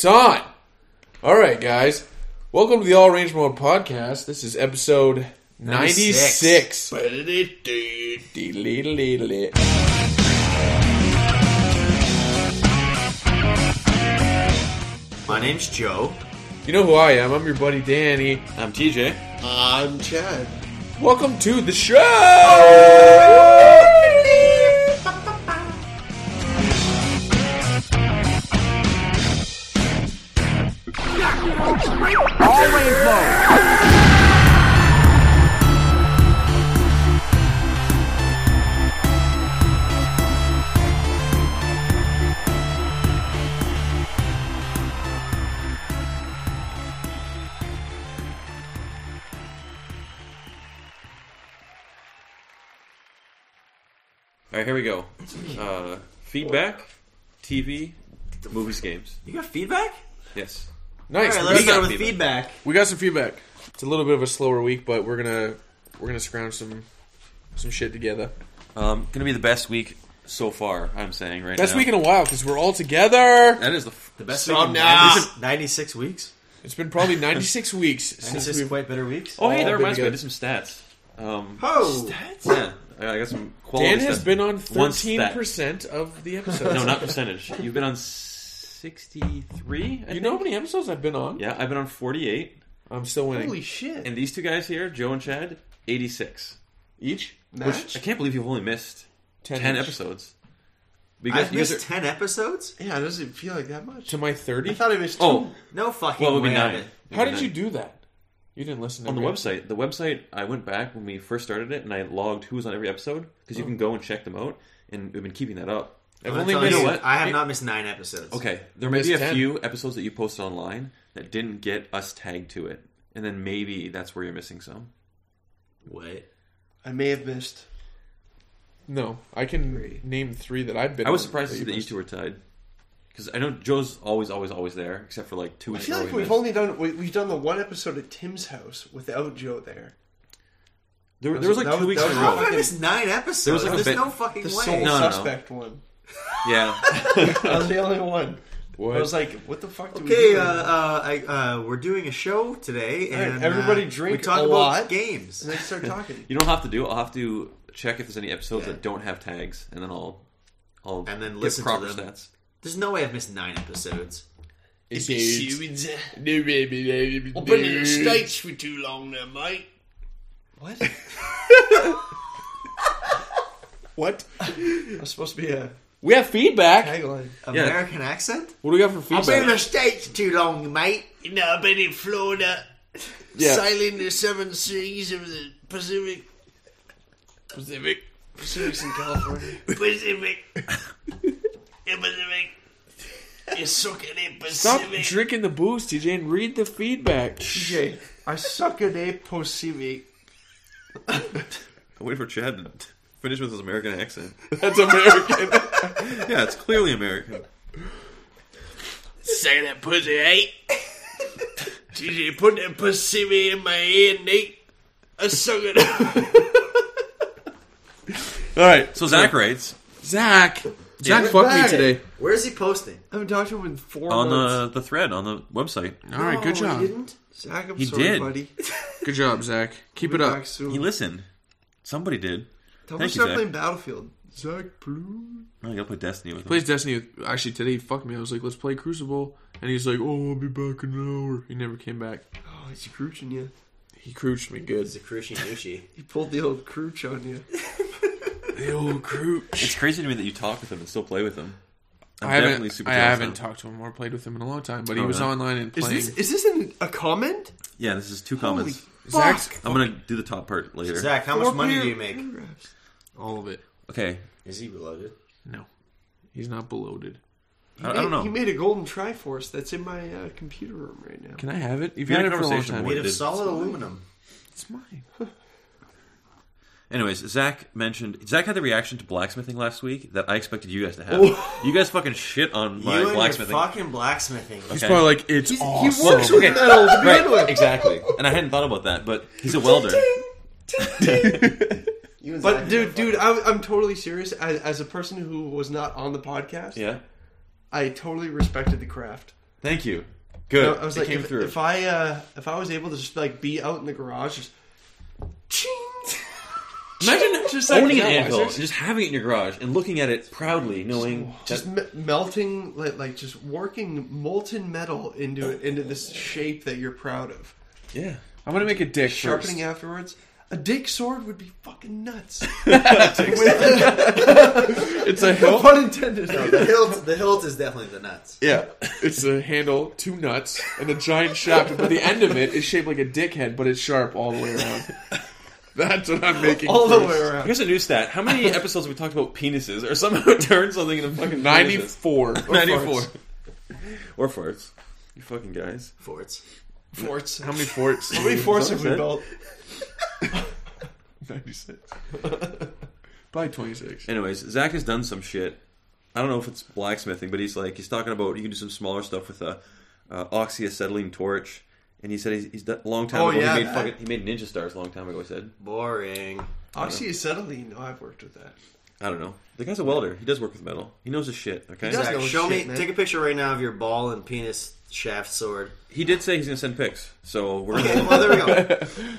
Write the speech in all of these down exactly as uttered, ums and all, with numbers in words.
It's on. All right, guys. Welcome to the All Range Mode podcast. This is episode ninety-six. My name's Joe. You know who I am. I'm your buddy Danny. I'm T J. I'm Chad. Welcome to the show! All Range Mode. All right, here we go. Uh, feedback, T V, movies, games. You got feedback? Yes. Nice. All right, we, let's got, start with feedback. we got some feedback. It's a little bit of a slower week, but we're gonna we're gonna scrounge some some shit together. Um, gonna be the best week so far. I'm saying right Best now. week in a while because we're all together. That is the. F- The best So week in now- ninety, ninety-six weeks? It's been probably ninety-six weeks since ninety-six we've. quite better weeks? oh, hey, all that been reminds me. I good. did some stats. Um, Oh! yeah, I got some quality. Dan has stats. been on One thirteen stat. percent of the episodes. No, not percentage. You've been on sixty-three. I You know how think? many episodes I've been on? Yeah, I've been on forty-eight. I'm still winning. Holy shit. And these two guys here, Joe and Chad, eighty-six each. Match? I can't believe you've only missed ten, ten each. episodes. Because I've you guys missed are- ten episodes? Yeah, it doesn't feel like that much. To my I thirty? thought I missed two. Oh, No fucking well, it would be way. nine. How did you do that? You didn't listen to On the every website, the website, I went back when we first started it, and I logged who was on every episode because you can go and check them out, and we've been keeping that up. I've I'm only telling missed. you you, what? I have It- not missed nine episodes. Okay, there may be missed a ten. few episodes that you posted online that didn't get us tagged to it, and then maybe that's where you're missing some. What? I may have missed. No, I can name three that I've been. I was on surprised to see that you missed. two were tied because I know Joe's always, always, always there, except for like two I weeks. feel ago like he we've missed. only done we, we've done the one episode at Tim's house without Joe there. there, there was like that two was- weeks that in a was- How have row. I missed nine episodes? There was like a There's bit- no fucking The way. sole No, no, no. suspect one. Yeah, I was the only one. What? I was like, what the fuck do we Okay, do? uh, uh, I, uh, we're doing a show today, All right, and everybody uh, drink we talk a about lot. games. and then start talking. you don't have to do it. I'll have to check if there's any episodes Yeah. that don't have tags, and then I'll, I'll And then give listen to proper them. stats. There's no way I've missed nine episodes. It's I've been in the States for too long now, mate. What? what? That's supposed to be a We have feedback. tagline. Yeah. American accent? What do we got for I've been in the feedback? States too long, mate. You know, I've been in Florida, Yeah. sailing the seven seas of the Pacific. Pacific. Pacific's in California. Pacific. Yeah, Pacific. You suck at it, Stop Pacific. drinking the booze, T J, and read the feedback. T J, I suck at it, Pacific. I'm waiting for Chad to finish with his American accent. That's American. Yeah, it's clearly American. Say that pussy, eh? T J, put that Pacific in my ear, Nate. I suck at it. All right, So Zach writes Zach. Zach Yeah. fucked me Zach. today. Where is he posting? I haven't talked to him in four on months. the, the thread on the website. All right, good No, job. He didn't. Zach, I'm He sorry, did. buddy. Good job, Zach. Keep We'll it be up. back soon. He listened. Somebody did. Tell him Thank to you, start Zach. playing Battlefield. Zach, please. Oh, I gotta play Destiny with him. Plays Destiny. With, actually, today he fucked me. I was like, let's play Crucible, and he's like, oh, I'll be back in an hour. He never came back. Oh, he's crouching you. He cruched me good. It's a Cruchy Nushi. He pulled the old crouch on you. The old cruch. It's crazy to me that you talk with him and still play with him. I'm I haven't. definitely super I jealous haven't now. talked to him or played with him in a long time, but he Oh, was really? online and Is playing. this is this an, a comment? Yeah, this is two comments. Zach's I'm gonna do the top part later. Zach, how Four much money par- do you make? paragraphs. all of it. Okay, Is he reloaded? No, he's not bloated. He I, I made- don't know. He made a golden Triforce that's in my uh, computer room right now. Can I have it? You've We had had a it for a long conversation time. What Made of did- solid aluminum. It's mine. Anyways, Zach mentioned Zach had the reaction to blacksmithing last week that I expected you guys to have. You guys fucking shit on my you and your blacksmithing. fucking blacksmithing. He's Okay. probably like, it's He's, awesome. He works with Okay. metal to begin Right, with. exactly. And I hadn't thought about that, but he's a welder. You and But Zach dude, are dude, I, I'm totally serious. As, as a person who was not on the podcast, Yeah. I totally respected the craft. Thank you. Good. I was it like, came if, through. if I uh, if I was able to just like be out in the garage, just ching. Imagine Just like owning an that, anvil, just- just having it in your garage and looking at it proudly, knowing Just that me- melting, like, like just working molten metal into into this shape that you're proud of. yeah. I'm gonna make a dick Sharpening first. afterwards. A dick sword would be fucking nuts. It's a hilt. Pun intended. The hilt, the hilt is definitely the nuts. Yeah, it's a handle, two nuts, and a giant shaft. But the end of it is shaped like a dickhead, but it's sharp all the way around. That's what I'm making. All the first. way around. Here's a new stat. How many episodes have we talked about penises or somehow turned something into fucking ninety-four. penises? ninety-four. Or farts. You fucking guys. Forts. Forts. How many forts? How many forts have we Said? built? ninety-six. Probably twenty-six. Anyways, Zach has done some shit. I don't know if it's blacksmithing, but he's like, he's talking about you can do some smaller stuff with a uh, oxyacetylene torch. And he said he's, he's done a long time Oh, ago. yeah, he, made that- fucking, he made ninja stars a long time ago, he said. Boring. Oxyacetylene. Oh, I've worked with that. I don't know. The guy's a welder. He does work with metal. He knows his shit, okay? He does Zach, know show shit, me. man. Take a picture right now of your ball and penis shaft sword. He did say he's going to send pics. So we're Okay, going well there we go.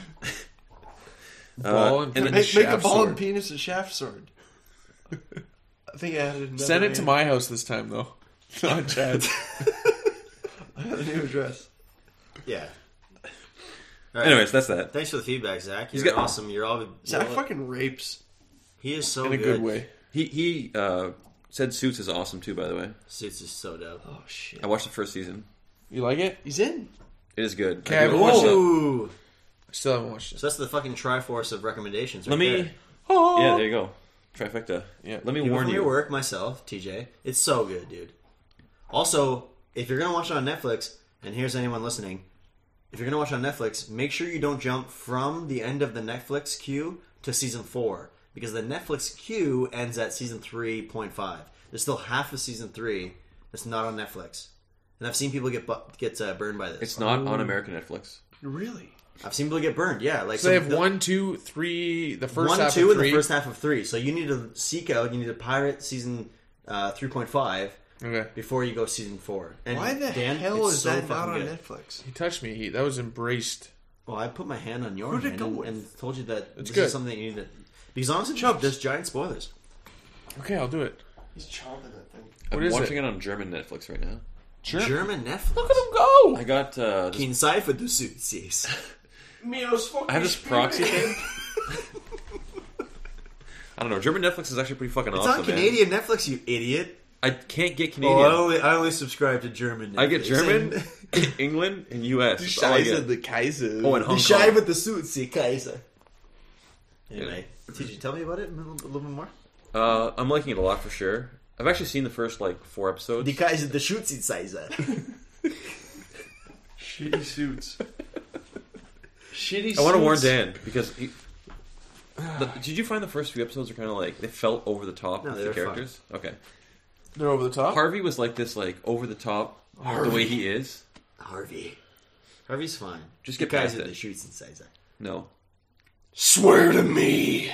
Ball Uh, and and penis then Make, make a shaft ball sword. and penis and shaft sword. I think I added another Send it to name. my house this time, though. Not Chad's. I have a new address. Yeah. All right. Anyways, that's that. Thanks for the feedback, Zach. He's You're got- awesome. You're all. Zach well, fucking rapes. he is so In a good. good way. He he uh, said Suits is awesome too, by the way. Suits is so dope. Oh shit. I watched the first season. You like it? He's in. It is good. Okay, I I've do- watched it. Ooh. I still haven't watched it. So that's the fucking Triforce of recommendations. Right Let me. there. Oh. Yeah, there you go. Trifecta. Yeah. Let me People warn from you. your work, myself, T J. It's so good, dude. Also, if you're gonna watch it on Netflix, and here's anyone listening, if you're gonna watch it on Netflix, make sure you don't jump from the end of the Netflix queue to season four, because the Netflix queue ends at season three point five. There's still half of season three that's not on Netflix, and I've seen people get bu- get uh, burned by this. It's not on American Netflix. Really? I've seen people get burned. Yeah, like So they some- have the- one, two, three. The first one, half two, of and three. the first half of three. So you need to seek out. You need to pirate season uh, three point five. Okay. Before you go season four. And Why the Dan, hell it's is so that not fucking on good. Netflix? He touched me. He, that was embraced. Well, I put my hand on your Who'd it hand go and, with? and told you that It's this good. is something that you need to... Because honestly, Chubb, there's giant spoilers. Okay, I'll do it. He's chomping that thing. I'm What is watching it? it? on German Netflix right now. Sure. German Netflix. Look at him go. I got uh, this, Keen side for the suits, yes. I have this proxy thing. I don't know. German Netflix is actually pretty fucking It's awesome. on Canadian Netflix, you idiot. Man. I can't get Oh, Canadian. I only, I only subscribe to German Netflix. I get German, England, and U S. That's all I get. the Kaiser. Oh, and The Hong shy Kong. with the suits, see, Kaiser. Anyway, T J, tell me about it a little, a little bit more. Uh, I'm liking it a lot for sure. I've actually seen the first like four episodes. The Kaiser, the Schutzitzeiser. Shitty suits. Shitty. I want to warn suits. Dan because he, the, did you find the first few episodes are kind of like they felt over the top No, with they the were characters? Okay, They're over the top. Harvey was like this, like over the top the way he is. Harvey. Harvey's fine. Just get the past Kaiser, it. the Schutzitzeiser. No, Swear to me.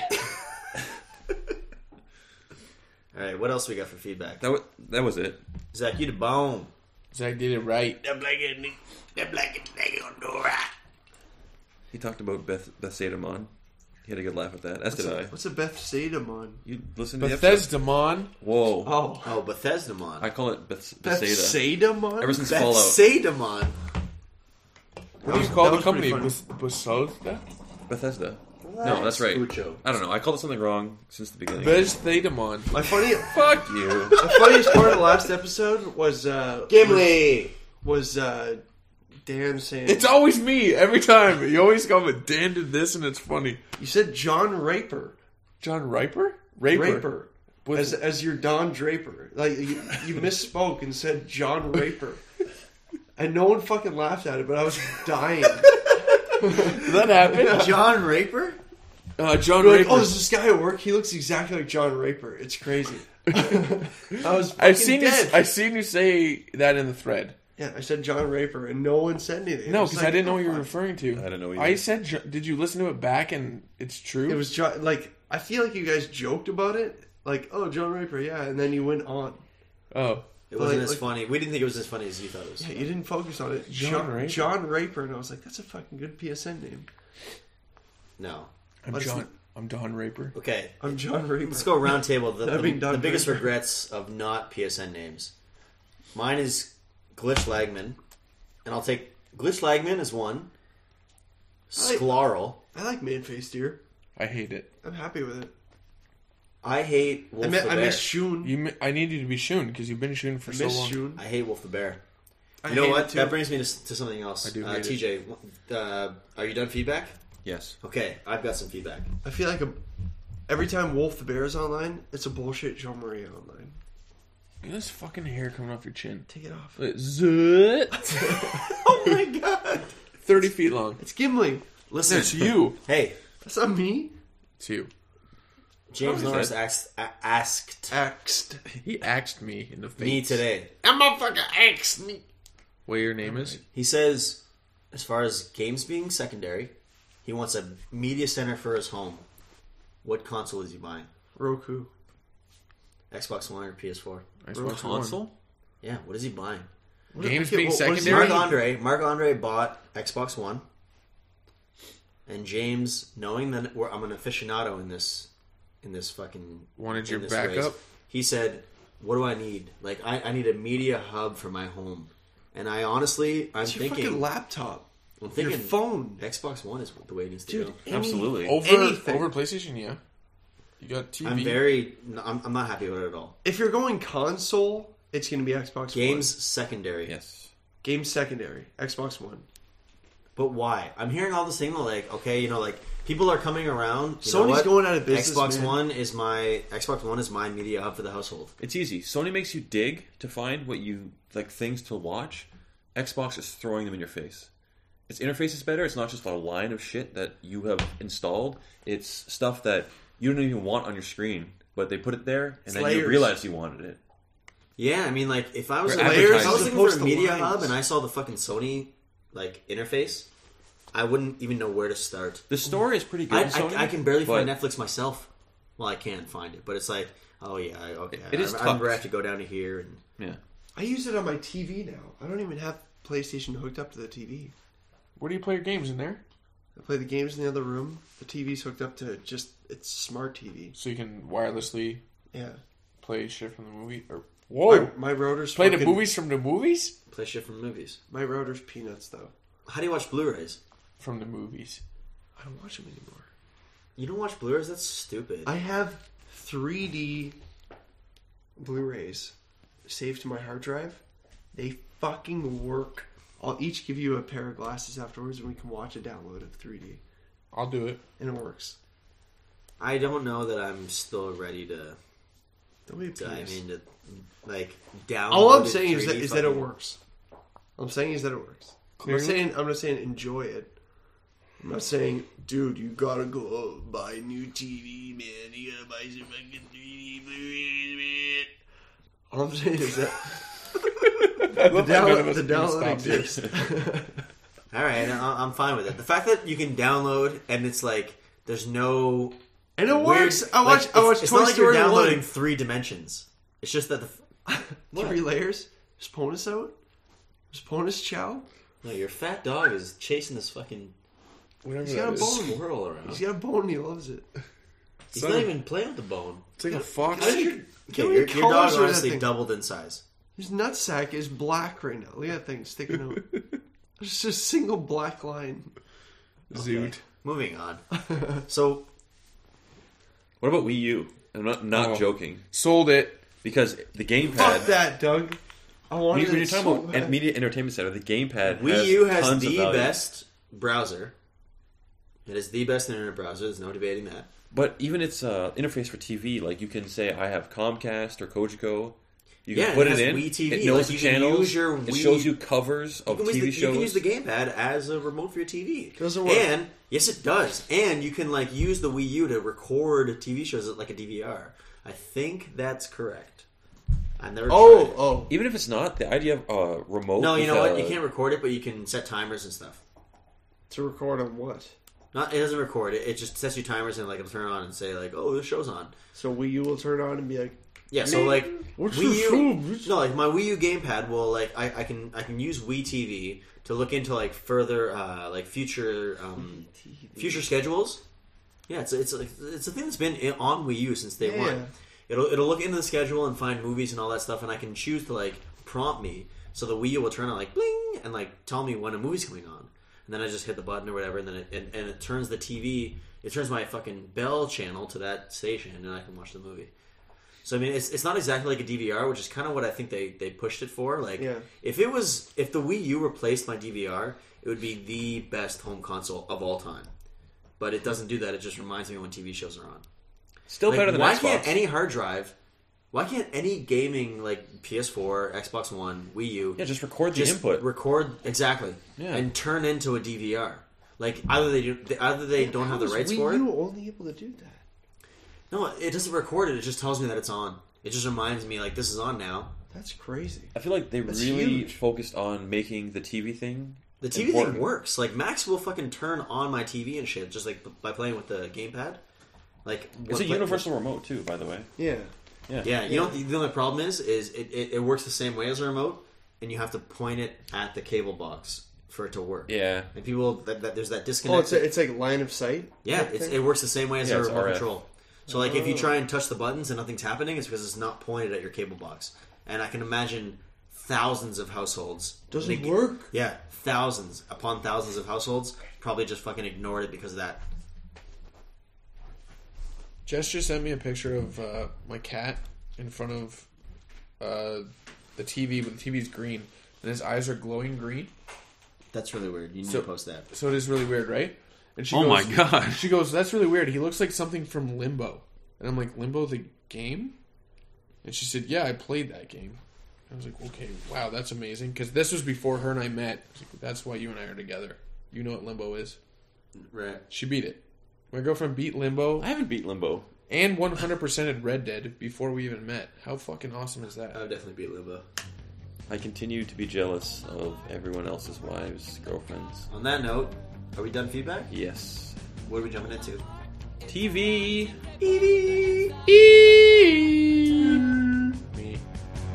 All right, what else we got for feedback? that was that was it. Zach, you the bone. Zach did it right. That black and that black and nigga gonna do right. He talked about Beth Bethsaidamon. He had a good laugh at that. As did I. What's a Bethsaida mon? You listen to the episode? Bethesda Mon. Whoa! Oh, Oh, Bethesdamon. I call it Beth- Bethsaida. Bethsaida mon. Ever since Fallout. Bethsaidamon. What do you That call the was company? pretty Bes- Bethesda? Bethesda. No, that's right. Pucho. I don't know. I called it something wrong since the beginning. Bethesda Mon. My funny, Fuck you. the funniest part of the last episode was uh, Gimli. was uh, Dan saying It's always me every time. You always come with Dan did this, and it's funny. you said John Raper, John Riper? Raper. Raper, With- as as your Don Draper. Like you, you misspoke and said John Raper, and no one fucking laughed at it, but I was dying. Did that happen? John Raper? Uh, John You're like, Raper. oh, there's this guy at work. He looks exactly like John Raper. It's crazy. I was. I've fucking seen you. dead. I've seen you say that in the thread. Yeah, I said John Raper, and no one said anything. No, It was because I like, didn't know oh, what you were fuck. referring to. I didn't know either. I said, Jo- did you listen to it back and it's true? It was John. Like I feel like you guys joked about it. Like, oh, John Raper, yeah, and then you went on. Oh, It wasn't Like- as like- funny. We didn't think it was as funny as you thought it was. Yeah, you didn't focus on it. John John, Raper. John Raper, and I was like, that's a fucking good P S N name. No. I'm Let's- John. I'm Don Raper. Okay. I'm John Raper. Let's go round table. The, I the, mean, the Doug biggest Draper. regrets of not P S N names. Mine is Glitch Lagman, and I'll take Glitch Lagman as one. Sklarl. I like Man-Faced Deer. I hate it. I'm happy with it. I hate Wolf I, mi- the I Bear. miss Shun. You, mi- I need you to be Shun because you've been Shun for I so miss long. Shun. I hate Wolf the Bear. I You know hate what? it, too. That brings me to, to something else. I do uh, hate T J, uh, are you done feedback? Yes. Okay, I've got some feedback. I feel like a, every time Wolf the Bear is online, it's a bullshit Jean Marie online. Look at this fucking hair coming off your chin. Take it off. Zut. Oh my god! thirty feet long. It's Gimli. Listen, It's you. hey, That's not me. It's you. James Oh, Norris is asked, a- asked Axed. He axed me in the face. me today. That motherfucker axed me. What your name is? He says, as far as games being secondary, he wants a media center for his home. What console is he buying? Roku. Xbox One or P S four? Xbox One. Console? Yeah, what is he buying? What- Games okay, being what- what is secondary? he- Mark Andre. Mark Andre bought Xbox One, and James, knowing that we're, I'm an aficionado in this, in this fucking Wanted in your this backup? race, he said, "What do I need? Like, I, I need a media hub for my home." And I honestly, I'm It's your thinking, fucking laptop. I'm Your thinking, phone. Xbox One is the way it needs to Dude, go. any- Absolutely. Over Anything. over PlayStation, yeah. You got T V. I'm very, I'm, I'm not happy with it at all. If you're going console, it's going to be Xbox Games One. secondary. Yes. Games secondary. Xbox One. But why? I'm hearing all this thing like, okay, you know, like people are coming around. You know Sony's what? going out of business, Xbox man. One is my Xbox One is my media hub for the household. It's easy. Sony makes you dig to find what you like things to watch. Xbox is throwing them in your face. Its interface is better. It's not just a line of shit that you have installed. It's stuff that you don't even want on your screen, but they put it there, and It's then layers. you realize you wanted it. Yeah, I mean, like if I was They're a, advertising. if I was Layers looking as for a opposed to media lines. hub and I saw the fucking Sony like interface, I wouldn't even know where to start. The story is pretty good. I, in Sony, I, I can barely find but Netflix myself. Well, I can find it, but it's like, oh yeah, I- okay. It is I, I remember I tough. have to go down to here and Yeah. I use it on my T V now. I don't even have PlayStation hooked up to the T V. Where do you play your games in there? I play the games in the other room. The T V's hooked up to just it's smart T V. So you can wirelessly Yeah. play shit from the movie. Or whoa, My, my router's play the fucking- movies from the movies. play shit from movies. My router's peanuts though. How do you watch Blu-rays? From the movies. I don't watch them anymore. You don't watch Blu-rays? That's stupid. I have three D Blu-rays saved to my hard drive. They fucking work. I'll each give you a pair of glasses afterwards, and we can watch a download of three D, I'll do it. and it works. I don't know that I'm still ready to Don't be a dive penis. into like download. All I'm saying is that is that it works. All I'm saying is that it works. I'm not Clearly. saying I'm not saying enjoy it. I'm not saying, dude, you gotta go out and buy a new T V, man. You gotta buy some fucking three D Blu-rays, man. All I'm saying is that I the love that none of download, us the can download stop you. exists. All right, I- I'm fine with it. The fact that you can download and it's like there's no And it weird, works. I watch. like, I it's- watch It's Toy not like you're Story downloading one. three dimensions. It's just that the Three layers. Is Ponus out? Is Ponus Chow? no, your fat dog is chasing this fucking Whatever He's that got a is. bone. squirrel around. He's got a bone and he loves it. He's Son not of- even playing with the bone. It's like a fox. How did you- Okay, How your, many your colors dog are that honestly thing? doubled in size. His nutsack is black right now. Look at that thing sticking out. There's just a single black line. Zoot. Moving on. So What about Wii U? I'm not not Oh. joking Sold it. because the gamepad. Fuck that, Doug. I When wanted you- when you're it talking so about bad. en- media entertainment center, the gamepad Wii has U has tons of the value. best browser. It is the best internet browser. There's no debating that. But even its uh, interface for T V, like you can say, I have Comcast or Kojiko. You can Yeah, put it it, has in. Wii T V. It knows Like, the you can channels. use your it Wii- shows you covers You of can, T V use the, shows. you can use the gamepad as a remote for your T V. Doesn't work. And yes, it does. And you can like use the Wii U to record T V shows like a D V R. I think that's correct. I never. Oh, tried it. oh. Even if it's not, the idea of uh, remote. No, you with, know what? uh, You can't record it, but you can set timers and stuff. To record on what? Not it doesn't record it. It just sets you timers and like it'll turn on and say like, "Oh, this show's on." So Wii U will turn on and be like, Yeah, so like What's Wii your U, food, bitch? no, like my Wii U gamepad will like I, I can I can use Wii T V to look into like further uh, like future um, future schedules. Yeah, it's it's like it's a thing that's been in, on Wii U since day Yeah. one. It'll it'll look into the schedule and find movies and all that stuff, and I can choose to like prompt me. So the Wii U will turn on like bling and like tell me when a movie's coming on, and then I just hit the button or whatever, and then it and, and it turns the T V, it turns my fucking Bell channel to that station, and I can watch the movie. So I mean, it's it's not exactly like a D V R, which is kind of what I think they, they pushed it for. Like, Yeah. if it was if the Wii U replaced my D V R, it would be the best home console of all time. But it doesn't do that. It just reminds me when T V shows are on. Still Like, better than why Xbox. can't any hard drive? Why can't any gaming like P S four, Xbox One, Wii U? yeah, just record the just input. record exactly, Yeah. and turn into a D V R. Like either they do, either they don't have the How is rights Wii for it. U only able to do that? No, it doesn't record it. It just tells me that it's on. It just reminds me like this is on now. That's crazy. I feel like they That's really huge. focused on making the T V thing. The T V important. thing works. Like Max will fucking turn on my T V and shit just like by playing with the gamepad. Like It's what- a universal remote too, by the way. Yeah. Yeah. Yeah, you know what the, the only problem is is it, it, it works the same way as a remote, and you have to point it at the cable box for it to work. Yeah. And people that, that there's that Oh, disconnect. it's a, it's like line of sight. yeah, type it's, thing? it works the same way as Yeah, a it's remote R F. control. So like if you try and touch the buttons and nothing's happening, it's because it's not pointed at your cable box. And I can imagine thousands of households Doesn't they- work. Yeah, thousands upon thousands of households probably just fucking ignored it because of that. Jess just sent me a picture of uh, my cat in front of uh, the T V, but the T V's green, and his eyes are glowing green. That's really weird. You need So- to post that. So it is really weird, right? And she Oh goes, my God. She goes, "That's really weird. He looks like something from Limbo." And I'm like, "Limbo, the game?" And she said, "Yeah, I played that game." I was like, "Okay, wow, that's amazing." Because this was before her and I met. I was like, that's why you and I are together. You know what Limbo is. Right. She beat it. My girlfriend beat Limbo I haven't beat Limbo. and one hundred percented Red Dead before we even met. How fucking awesome is that? I would definitely beat Limbo. I continue to be jealous of everyone else's wives, girlfriends. On that note, are we done feedback? Yes. What are we jumping into? T V. Me.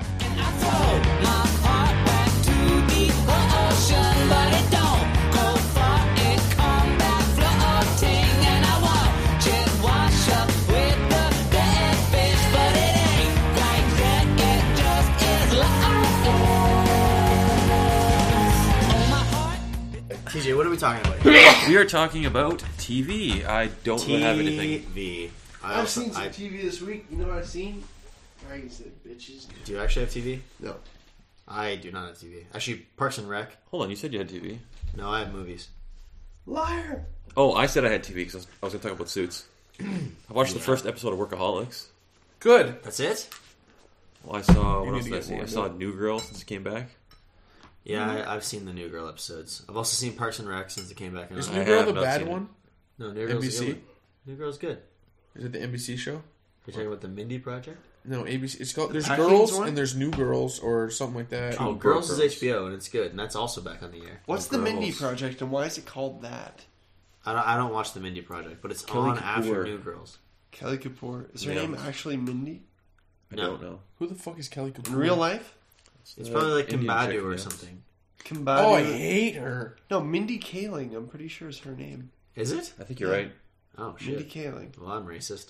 T J, what are we talking about here? We are talking about T V. I don't really have anything. T V. I I've also, seen some I, T V this week. You know what I've seen? Dragons Den, bitches. do you actually have T V? No. I do not have T V. Actually, Parks and Rec. Hold on, you said you had T V. No, I have movies. Liar. Oh, I said I had T V because I was, I was going to talk about Suits. I watched the first episode of Workaholics. Good. That's it? Well, I saw what need else to did I get see? more I of saw that. New Girl since it came back. Yeah, I, I've seen the New Girl episodes. I've also seen Parks and Rec since it came back. Is On. I New Girl have the not bad seen it. one? No, New Girl's N B C? good. New Girl's good. Is it the N B C show? You're talking about the Mindy Project? No, A B C. It's called. There's Packings girls one? and there's new girls or something like that. Oh, Oh, Girls is Girls. H B O, and it's good, and that's also back on the air. What's Oh, the Mindy girls. Project and why is it called that? I don't, I don't watch the Mindy Project, but it's Kelly on after Kapoor. New Girls. Kelly Kapoor. Is her Yeah. name actually Mindy? I No. don't know. Who the fuck is Kelly Kapoor? In real life? It's Uh, probably like Indian Kimbadu chick, or yes. something. Kimbadu. Oh, I hate her. No, Mindy Kaling. I'm pretty sure is her name. Is it? I think you're right. Oh, Mindy shit. Kaling. Well, I'm racist.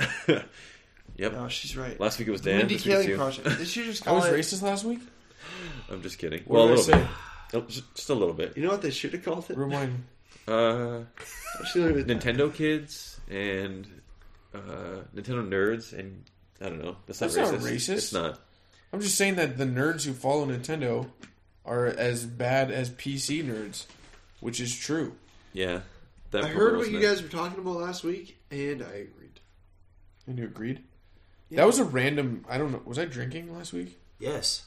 Yep. No, she's right. Last week it was Dan. Mindy This week it's Kaling you. Project. Did she just I call was it? racist last week. I'm just kidding. What well, a did I little say? bit. Nope, just, just a little bit. You know what they should have called it? Rewind. Uh, She learned it. Nintendo kids and uh, Nintendo nerds and I don't know. That's not That's racist. not racist. It's not. I'm just saying that the nerds who follow Nintendo are as bad as P C nerds, which is true. Yeah. That I heard was what you meant. guys were talking about last week, and I agreed. And you agreed? Yeah. That was a random. I don't know. Was I drinking last week? Yes.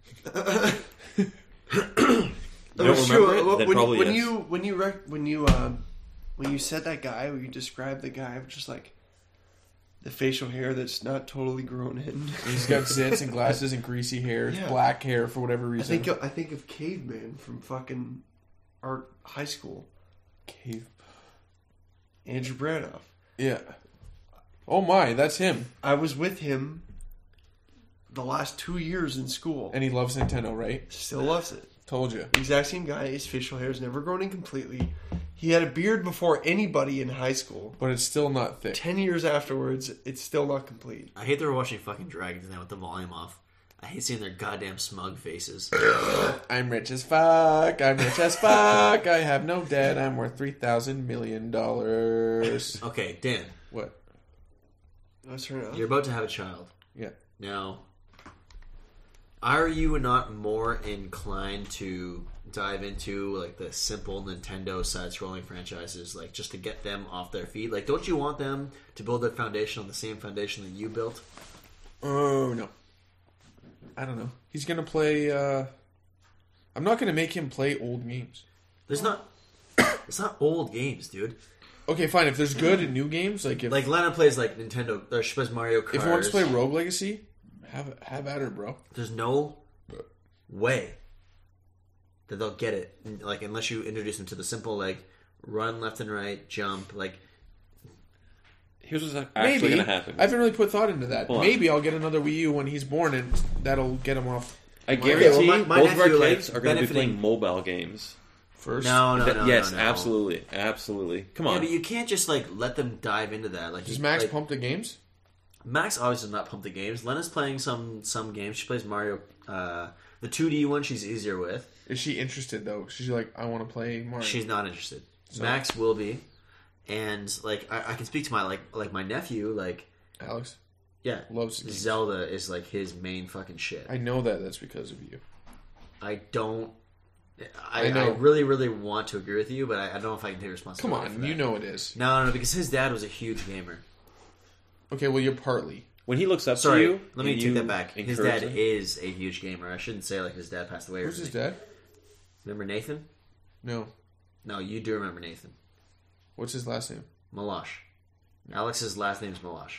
That don't was remember true. it? When, Then when, probably when yes. you when you rec- when you um, when you said that guy, when you described the guy, just like the facial hair that's not totally grown in. He's got zits and glasses and greasy hair, Yeah. black hair for whatever I reason. think I think of Caveman from fucking art high school. Cave. Andrew Bradoff. Yeah. Oh my, that's him. I was with him the last two years in school. And he loves Nintendo, right? Still loves it. Told you. Exact same guy. His facial hair has never grown in completely. He had a beard before anybody in high school. But it's still not thick. Ten years afterwards, it's still not complete. I hate that we're watching fucking Dragons now with the volume off. I hate seeing their goddamn smug faces. I'm rich as fuck. I'm rich as fuck. I have no debt. I'm worth three thousand million dollars. Okay, Dan, What? Let's turn it on. you're about to have a child. Yeah. Now, are you not more inclined to dive into like the simple Nintendo side-scrolling franchises, like just to get them off their feet? Like, don't you want them to build their foundation on the same foundation that you built? Oh, no. I don't know. He's going to play... Uh... I'm not going to make him play old games. There's not. It's not old games, dude. Okay, fine. If there's good and new games, like if Like Lana plays like Nintendo, or she plays Mario Kart. if he wants to play Rogue Legacy, have have at her, bro. There's no way that they'll get it. Like unless you introduce them to the simple like run left and right, jump. Like Here's what's actually Maybe. going to happen. I haven't really put thought into that. Hold on. Maybe I'll get another Wii U when he's born, and that'll get him off I Okay, guarantee well, my- my both of our nephew, like, kids are going to be benefiting- playing mobile games. first. no, no, That- no, yes, no, no. absolutely, absolutely. Come Yeah, on. but you can't just like let them dive into that. Like Does you- Max like, pump the games? Max obviously does not pump the games. Lena's playing some some games. She plays Mario. Uh, the two D one she's easier with. Is she interested though? She's like, I want to play Mario. She's not interested. So- Max will be, and like I, I can speak to my like like my nephew. Like Alex yeah, loves games. Zelda is like his main fucking shit. I know that. That's because of you. I don't. I, I I, know. really, really want to agree with you, but I, I don't know if I can take Come responsibility. for on, that. you know it is. No, no, no, because his dad was a huge gamer. Okay, well you're partly. When he looks up Sorry, to you, let me and take you that back. His encourage dad him- is a huge gamer. I shouldn't say like his dad passed away. or Who's his something. dad? Remember Nathan? No. No, you do remember Nathan. What's his last name? Malash. Alex's last name's Malash.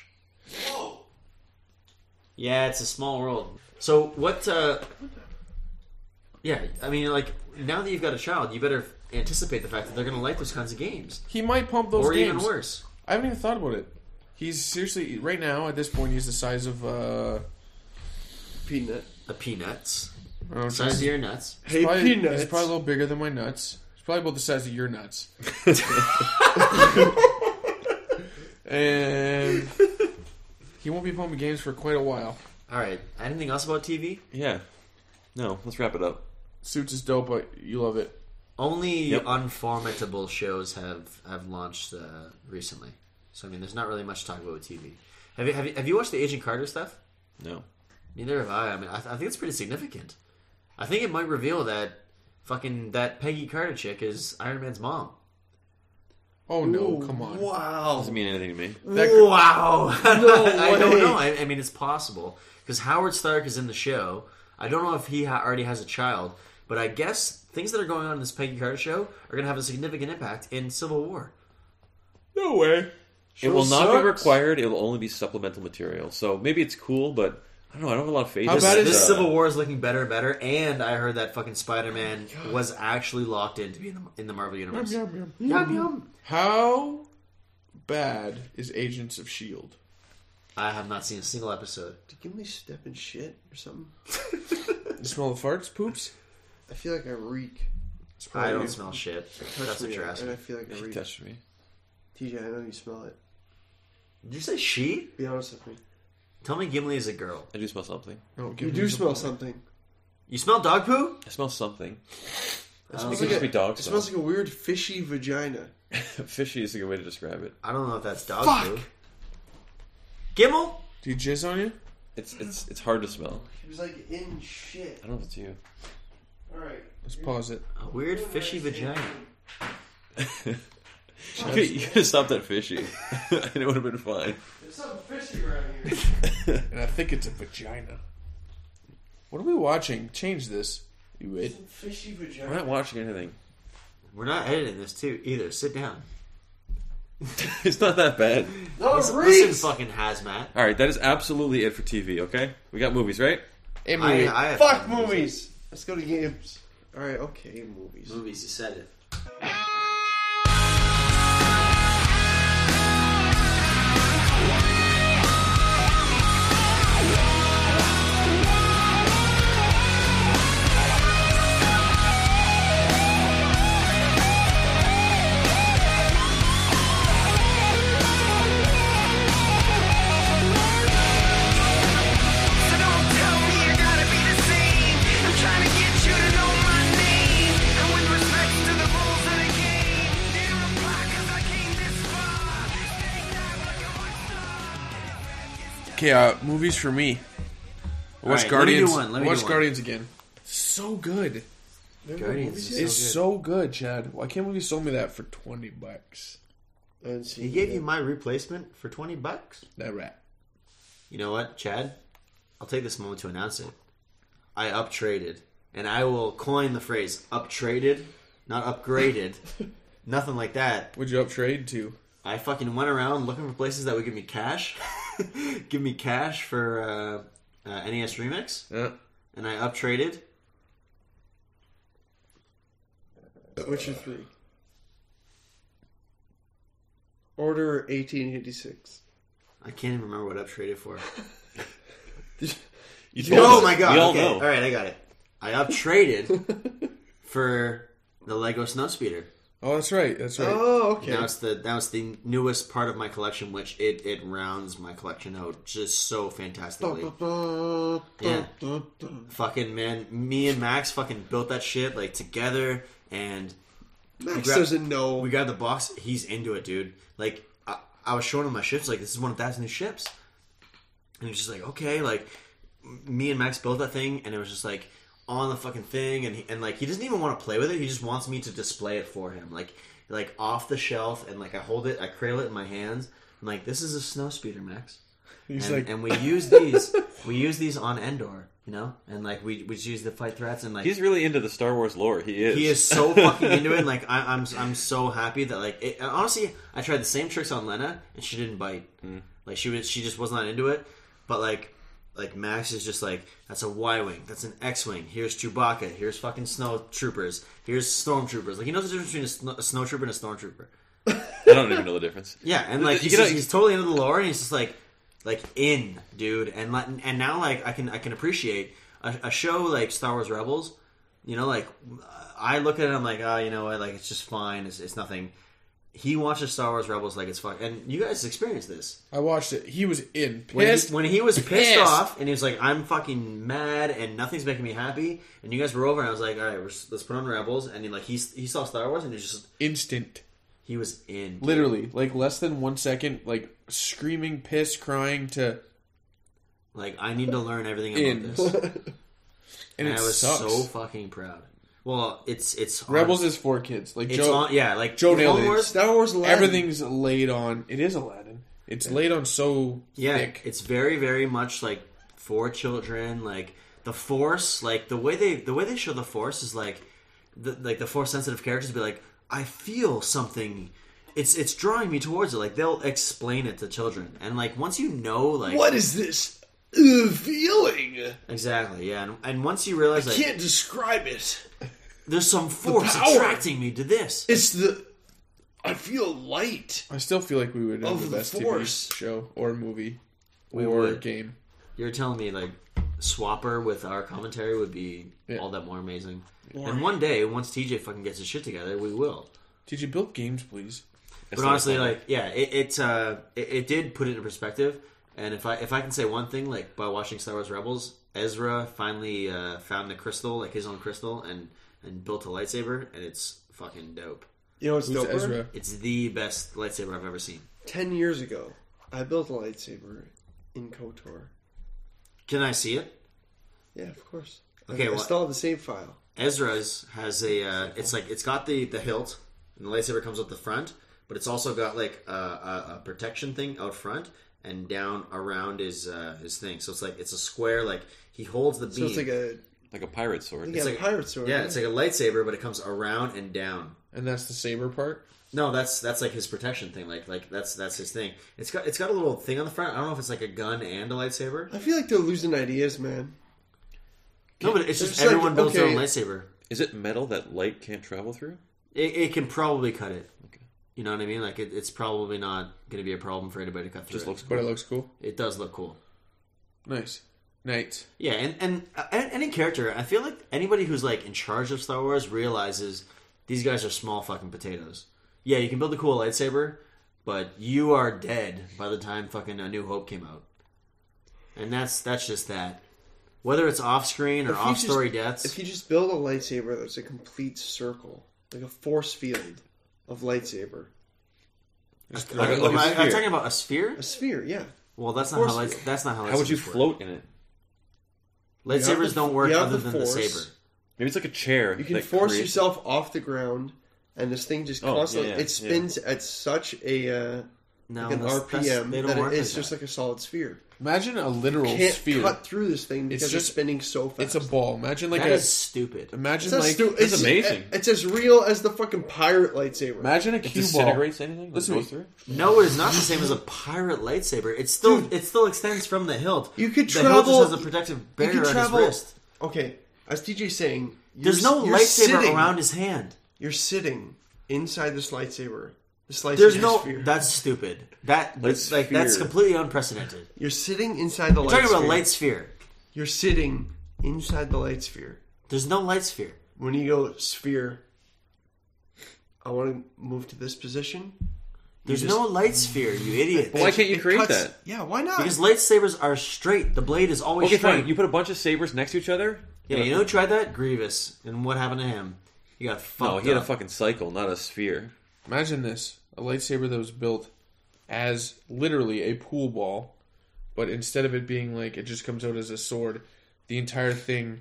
Yeah, it's a small world. So what? uh Yeah, I mean, like now that you've got a child, you better anticipate the fact that they're going to like those kinds of games, He might pump those or games. even worse. I haven't even thought about it. He's seriously right now at this point. He's the size of. uh Peanut. The peanuts, I don't know, size of just- your nuts. he's Hey, probably, peanuts. He's probably a little bigger than my nuts. He's probably about the size of your nuts. And he won't be pumping games for quite a while. All right. Anything else about T V? Yeah. No, let's wrap it up. Suits is dope, but you love it. Only Yep. unformatable shows have have launched uh, recently. So I mean, there's not really much to talk about with T V. Have you have you, have you watched the Agent Carter stuff? No. Neither have I. I mean, I, th- I think it's pretty significant. I think it might reveal that fucking that Peggy Carter chick is Iron Man's mom. Oh no, come on. Wow. Doesn't mean anything to me. That gr- Wow! No I don't way. know. I, I mean, it's possible because Howard Stark is in the show. I don't know if he ha- already has a child, but I guess things that are going on in this Peggy Carter show are going to have a significant impact in Civil War. No way. It will not sucks. be required. It will only be supplemental material. So maybe it's cool, but I don't know. I don't have a lot of faith. How in bad this, is This uh, Civil War is looking better and better, and I heard that fucking Spider-Man was actually locked in to be in the, in the Marvel Universe. Yum, yum, yum. Yum, yum. How bad is Agents of S H I E L D? I have not seen a single episode. Did Gimli step in shit or something? You smell the farts, poops? I feel like I reek. It's I probably don't you. smell shit. Touch That's what me, you're and asking. I feel like I He reek. touched me. T J, I know you smell it. Did you say she? Be honest with me. Tell me Gimli is a girl. I do smell something. No, You give do me smell some- something. You smell dog poo? I smell something. It It smells, could like just a, be dog it smell. smells like a weird fishy vagina. Fishy is a good way to describe it. I don't know if that's dog Fuck! poo. Gimmel? Do you jizz on you? It's it's it's hard to smell. He was like in shit. I don't know if it's you. Alright. Let's pause it. A weird fishy vagina. You could, you could have stopped that fishy, and it would have been fine. There's something fishy around here. And I think it's a vagina. What are we watching? Change this. You it. Some fishy vagina. We're not watching anything. We're not editing this too either. Sit down. It's not that bad. No, it Listen, listen reeks! fucking hazmat. All right, that is absolutely it for T V. Okay, we got movies, right? Hey, I, movie. I have Fuck fun with movies! Let's go to games. Alright, okay, movies. Movies, you said it. Okay, uh, movies for me. I watched right, let me do Guardians. one, let me I watched do one. Guardians again. So good. Guardians is It's so so good, Chad. Well, I can't believe you sold me that for twenty bucks. And good. He gave you my replacement for twenty bucks. That rat. You know what, Chad? I'll take this moment to announce it. I up-traded. And I will coin the phrase up-traded, not upgraded. Nothing like that. What'd you up trade to? I fucking went around looking for places that would give me cash. give me cash for uh, uh, N E S Remix. Yeah. And I up-traded. Witcher three. Order eighteen eighty-six. I can't even remember what I up-traded for. You told Oh us. my god. We all okay. know. All right, I got it. I up-traded for the Lego Snowspeeder. Oh, that's right. That's right. Oh, okay. Now it's the now it's the newest part of my collection, which it, it rounds my collection out just so fantastically. Yeah. Fucking man, me and Max fucking built that shit like together, and Max grabbed- doesn't know. we grabbed the box. He's into it, dude. Like I, I was showing him my ships, like this is one of Dad's new ships, and he's just like, okay, like me and Max built that thing, and it was just like on the fucking thing, and he, and like he doesn't even want to play with it. He just wants me to display it for him, like like off the shelf, and like I hold it, I cradle it in my hands. I'm like, this is a snow speeder, Max. He's and, like, and we use these, we use these on Endor, you know, and like we we just use the fight threats, and like He's really into the Star Wars lore. He is. he is so fucking into it. And like I, I'm, I'm so happy that like it, and honestly, I tried the same tricks on Lena, and she didn't bite. Mm. Like she was, she just was not into it. But like, like Max is just like, that's a Y wing, that's an X wing. Here's Chewbacca. Here's fucking snow troopers. Here's stormtroopers. Like he knows the difference between a, snow, a snowtrooper and a stormtrooper. I don't even know the difference. Yeah, and like You he's, get just, a- he's totally into the lore, and he's just like, like in, dude, and like, and now like I can I can appreciate a, a show like Star Wars Rebels. You know, like I look at it, I'm like, oh, you know what, like it's just fine. It's, it's nothing. He watches Star Wars Rebels like it's fun, and you guys experienced this I watched it. He was in when pissed. he, when he was pissed, Pissed. off, and he was like, I'm fucking mad, and nothing's making me happy. And you guys were over, and I was like, all right, we're, let's put on Rebels, and he like he he saw Star Wars, and he was just Instant. he was in. Literally, like less than one second, like screaming, pissed, crying to, Like I need to learn everything about In. this. and, And it I was sucks. so fucking proud. Well, it's it's on- Rebels is for kids. Like It's Joe, on, yeah, like Joe Clone nailed it. Wars, Star Wars Aladdin. everything's laid on. It is Aladdin. It's laid on so yeah, thick. it's very very much like for children. Like the Force, like the way they the way they show the Force is like the like the Force sensitive characters be like, I feel something. It's it's drawing me towards it. Like they'll explain it to children, and like once you know, like What is this uh, feeling? exactly, yeah, and, and once you realize like Can't describe it. there's some force power. attracting me to this. It's the. I feel light. I still feel like we would have Of the the best Force. T V show or movie We or would. game. You're telling me like Swapper with our commentary would be Yeah. all that more amazing. And one day, once T J fucking gets his shit together, we will. Did you build games, please? But honestly, like, yeah, it it, uh, it it did put it in perspective. And if I if I can say one thing, like by watching Star Wars Rebels, Ezra finally uh, found the crystal, like his own crystal, and and built a lightsaber, and it's fucking dope. You know what's Who's doper? Ezra? It's the best lightsaber I've ever seen. Ten years ago, I built a lightsaber in KOTOR. Can I see it? Yeah, of course. Okay, I, I well- still have the save file. Ezra's has a uh, it's like it's got the the hilt, and the lightsaber comes up the front, but it's also got like a, a, a protection thing out front and down around his uh, his thing. So it's like it's a square. Like he holds the beam. So it's like a like a pirate sword. yeah, like- pirate sword. yeah, it's like a lightsaber, but it comes around and down. And that's the saber part. No, that's that's like his protection thing. Like like that's that's his thing. It's got it's got a little thing on the front. I don't know if it's like a gun and a lightsaber. I feel like they're losing ideas, man. No, but it's just It's like, everyone builds their own okay. lightsaber. Is it metal that light can't travel through? It, it can probably cut it. Okay. You know what I mean? Like it, it's probably not going to be a problem for anybody to cut through. Just it. looks But cool. it looks cool. It does look cool. Nice. Nice. Yeah, and and uh, any character, I feel like anybody who's like in charge of Star Wars realizes these guys are small fucking potatoes. Yeah, you can build a cool lightsaber, but you are dead by the time fucking A New Hope came out. And that's that's just that. Whether it's off screen or If you off story just- deaths, If you just build a lightsaber that's a complete circle, like a force field of lightsaber, I, Like a- like a am I, I'm sphere. talking about a sphere. a sphere, yeah. Well, that's not Force how lights, field. that's not how. How would you lightsabers work. float in it? Lightsabers You have the- don't work you have other the than the Force. saber. Maybe it's like a chair. You can that force creates- yourself off the ground, and this thing just Oh, constantly yeah, yeah, it spins at such a uh, No, like an that's- R P M that's- they don't that work it, it's like just that. like a solid sphere. Imagine a literal Can't sphere. cut through this thing because it's, just- just spinning so fast. It's a ball. Imagine like That a. is stupid. Imagine It's, not like. stu- That's it's amazing. It's as real as the fucking pirate lightsaber. Imagine a It cue ball. disintegrates anything? Listen Listen, to goes me. through? No, it is not the same as a pirate lightsaber. It's still it still extends from the hilt. You could the travel- hilt just has a protective you barrier can on travel- his wrist. Okay, as D J's saying, you're, There's no you're lightsaber sitting, around his hand. You're sitting inside this lightsaber. This lightsaber There's no. sphere. That's stupid. That Light like that's sphere. completely unprecedented. You're sitting inside the We're light talking sphere. about light sphere. You're sitting inside the light sphere. There's no light sphere. When you go sphere, I want to move to this position. There's just- no light sphere, you idiot. Why can't you It create cuts- that? Yeah, why not? Because lightsabers are straight. The blade is always Okay, straight. fine. You put a bunch of sabers next to each other? Yeah, you know who tried that? Grievous. And what happened to him? He got fucked No, he had a up. fucking cycle, not a sphere. Imagine this: a lightsaber that was built as literally a pool ball, but instead of it being like it just comes out as a sword, the entire thing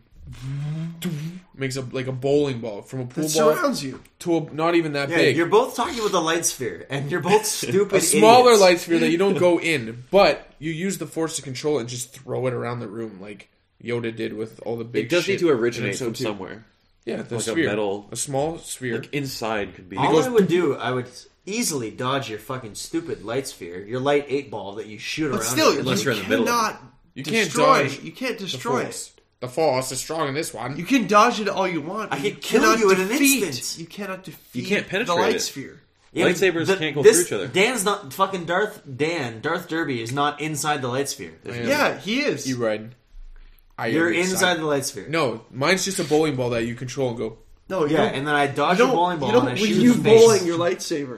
makes a like a bowling ball from a pool It ball surrounds you. to a not even that Yeah, big. you're both talking about the light sphere, and you're both stupid a smaller idiots. light sphere that you don't go in, but you use the force to control it and just throw it around the room like Yoda did with all the big. It does shit need to in originate episode from two. somewhere. Yeah, the Like a sphere, metal- a small sphere. Like inside could be. All goes- I would do, I would easily dodge your fucking stupid light sphere, your light eight ball that you shoot But around. still, it. unless you you're in the middle of cannot You can't destroy. dodge You can't the destroy force. it. The force is strong in this one. You can dodge it all you want. I but can you kill cannot you in an defeat- instant. You cannot defeat. You can't the penetrate light it. sphere. Yeah, but Lightsabers the- can't go this- through each other. Dan's not fucking Darth. Dan, Darth Derby is not inside the light sphere. Yeah, he is. You riding? I You're am inside the light sphere. No, mine's just a bowling ball that you control and go. No, you Yeah, don't, and then I dodge you your don't, bowling ball you don't and I Wii shoot U in the face. bowling your lightsaber.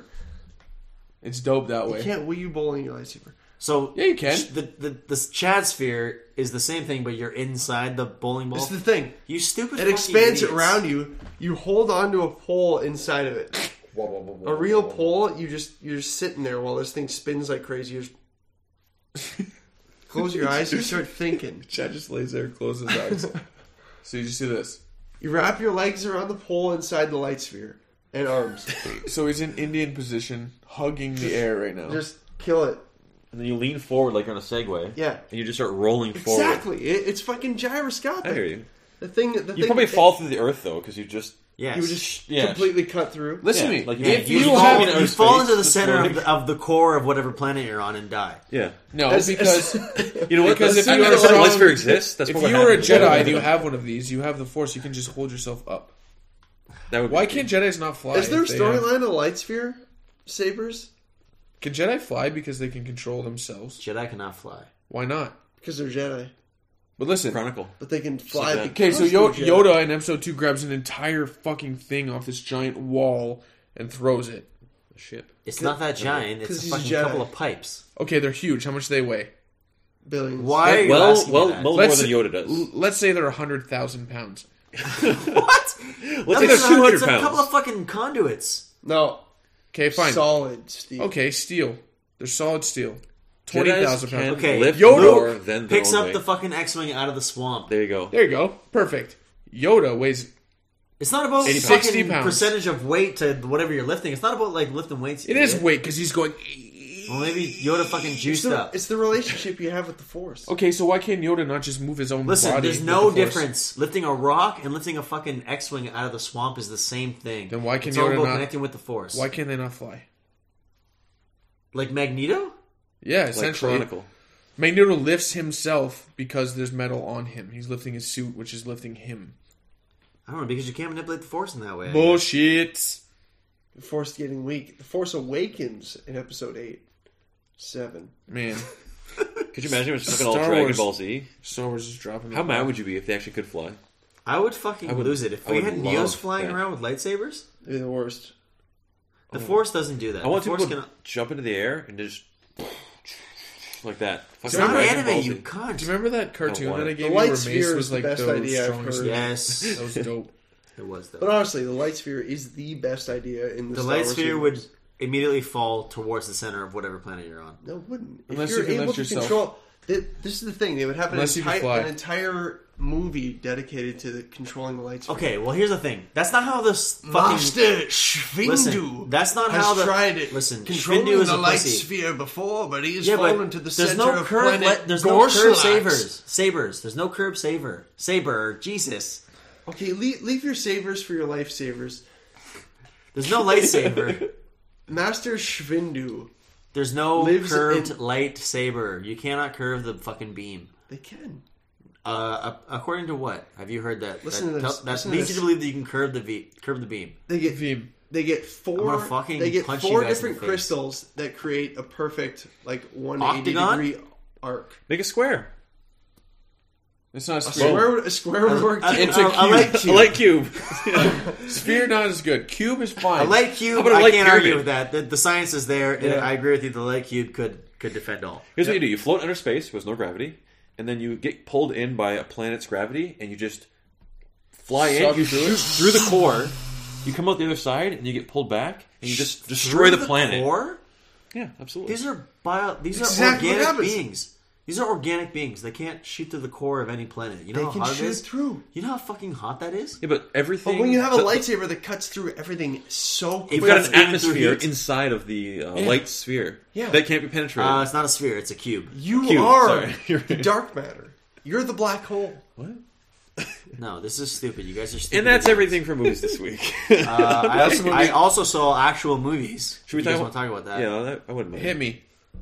It's dope that way. You can't Wii U bowling your lightsaber. So Yeah, you can. The the the Chad sphere is the same thing, but you're inside the bowling ball. This is the thing. You stupid. It fucking expands idiots. around you. You hold onto a pole inside of it. A real pole, you just you're just sitting there while this thing spins like crazy. You just close your eyes and start thinking. Chad just lays there, closes his eyes. So you just do this. You wrap your legs around the pole inside the light sphere and arms. So he's in Indian position, hugging the air right now. Just kill it. And then you lean forward like you're on a Segway. Yeah. And you just start rolling forward. Exactly. It, it's fucking gyroscopic. I hear you. The thing. The You thing, probably it- fall through the earth though, because you just. Yes. You would just Yeah. completely cut through. Listen Yeah, to me. like you- if you, you, fall, have in you outer fall space, into the just center floating. of the, of the core of whatever planet you're on and die. Yeah. no, As- because You know what? Because That's, if I you mean, are that's why strong- light sphere exists. That's if what you were a happens. Jedi and you have one of these, you have the Force. You can just hold yourself up. That would Why be- can't Jedi's not fly? Is there a if they have- storyline of light sphere sabers? Can Jedi fly because they can control themselves? Jedi cannot fly. Why not? Because they're Jedi, But listen. Chronicle? but they can fly. that. Okay, so because Yo- they're Jedi. Yoda in Episode Two grabs an entire fucking thing off this giant wall and throws it. A ship. It's not that giant. It's 'Cause a he's a fucking Jedi. couple of pipes. Okay, they're huge. How much do they weigh? Billions. Why are you Well, asking well, me that? well more Let's- than Yoda does. L- let's say they're one hundred thousand pounds. What? Let's say That's they're not- two hundred it's a pounds. couple of fucking conduits. No. Okay, fine. Solid steel. Okay, steel. They're solid steel. twenty thousand Jedis pounds. can Okay, lift Yoda more than their Picks own up weight. the fucking X-wing out of the swamp. There you go. There you go. Perfect. Yoda weighs. It's not about eighty pounds. sixty fucking pounds. percentage of weight to whatever you're lifting. It's not about like lifting weights. It is idiot. weight because he's going. Well, maybe Yoda fucking It's juiced the, up. it's the relationship you have with the Force. Okay, so why can't Yoda not just move his own Listen, body? there's with no the Force? difference. Lifting a rock and lifting a fucking X-wing out of the swamp is the same thing. Then why can it's all Yoda about not- connecting with the Force? Why can't they not fly? Like Magneto? Yeah, Like essentially. Chronicle. Magneto lifts himself because there's metal on him. He's lifting his suit, which is lifting him. I don't know, because you can't manipulate the Force in that way. I guess. Bullshit. The Force getting weak. The Force awakens in Episode eight, seven. Man, Could you imagine if it was fucking all Star Dragon Wars. Ball Z? Star Wars is dropping. How mad would you be if they actually could fly? I would fucking I would- lose it. If I we would had love Neos flying that. around with lightsabers, They're the worst. the Force doesn't do that. I want the people Force to can... jump into the air and just like that. It's Fucking not Dragon anime, Ball you Z. cunt. Do you remember that cartoon want that I it. gave The you light where sphere Mace is was the like best the idea I've strongest? heard. Yes, That was dope. it was though. But honestly, the light sphere is the best idea in the, The Star light Wars sphere universe. would immediately fall towards the center of whatever planet you're on. No, it wouldn't. Unless if you're you can able lift to yourself. control, th- this is the thing. They would have an Unless you can entire, fly. an entire movie dedicated to the controlling the lights. Okay, well here's the thing. That's not how this fucking Master Schwindu. Listen, that's not has how the tried it. listen. Controlling Schwindu is the a light pussy. sphere before, but he has Yeah, but fallen to the there's center no of curve. planet Let, there's no curve Gorslax. sabers. Sabers. There's no curve saber. Saber. Jesus. Okay, leave, leave your savers for your lifesavers. There's no lightsaber. Master Schwindu. There's no Lives curved in- lightsaber. You cannot curve the fucking beam. They can. Uh, according to what? Have you heard that? Listen that, to this. That Listen to leads you this. to believe that you can curve the v, curve the beam. They get Veem. they get four. I'm gonna fucking they get punch you four guys in the different face. crystals that create a perfect like one hundred eighty Octagon? degree arc. Make a square. It's not a A sphere. square, would- a square would work. A- too. It's a a- a light A cube. light cube. Sphere not as good. Cube is fine. A light cube. How about a I light can't argue pyramid? with that. The, the science is there, and Yeah. I agree with you. The light cube could could defend all. Here's what you do: you float under space with no gravity, and then you get pulled in by a planet's gravity, and you just fly in. Suck You through shoot it. through the core. You come out the other side, and you get pulled back, and you just destroy Through the planet. core? Yeah, absolutely. These are bio. These That's are exactly what organic happens. beings. These are organic beings. They can't shoot through the core of any planet. You know They how can hot it shoot is? through. You know how fucking hot that is? Yeah, but everything. But when you have a the- lightsaber that cuts through everything so quickly, If we got That's an even atmosphere through heat. inside of the uh, Yeah. light sphere Yeah. that can't be penetrated. Uh, it's not a sphere. It's a cube. you Cube, are sorry. You're the right. dark matter. You're the black hole. what? No, this is stupid. You guys are stupid. And that's idiots. everything for movies this week. Uh, I, also, what I we- also saw actual movies. Should we you guys talk want to talk about that? Yeah, that, I wouldn't mind. Hit me.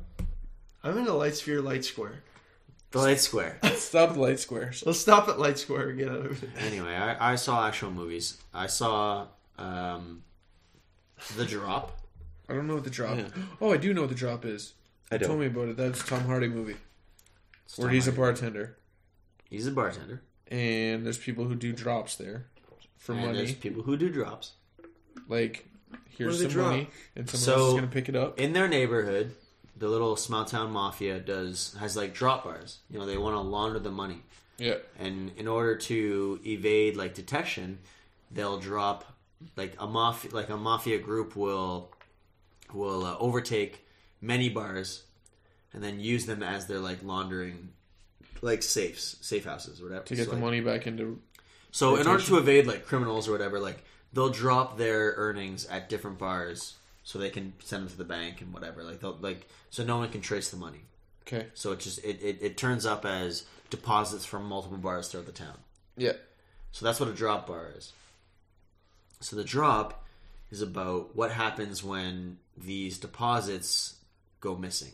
I'm in a light sphere, light square. The light square. Stop the light squares. Let's stop at light square and get out of it. Anyway, I, I saw actual movies. I saw um, The Drop. I don't know what the drop. Yeah. Oh, I do know what the drop is. I Tell don't. me about it. That's a Tom Hardy movie It's where Tom he's a Hardy. bartender, He's a bartender. and there's people who do drops there for And there's money. people who do drops. Like, here's What do they some drop? money, and someone So- else is gonna pick it up. In their neighborhood, the little small town mafia does has like drop bars. You know, they want to launder the money. Yeah, And in order to evade like detection, they'll drop like a mafia like a mafia group will will uh, overtake many bars and then use them as their like laundering like safes, safe houses, or whatever. to get So, the like- money back into. So in order rotation. to evade like criminals or whatever, like they'll drop their earnings at different bars so they can send them to the bank and whatever. Like they'll like so no one can trace the money. Okay. So it just it, it, it turns up as deposits from multiple bars throughout the town. Yeah. So that's what a drop bar is. So the drop is about what happens when these deposits go missing.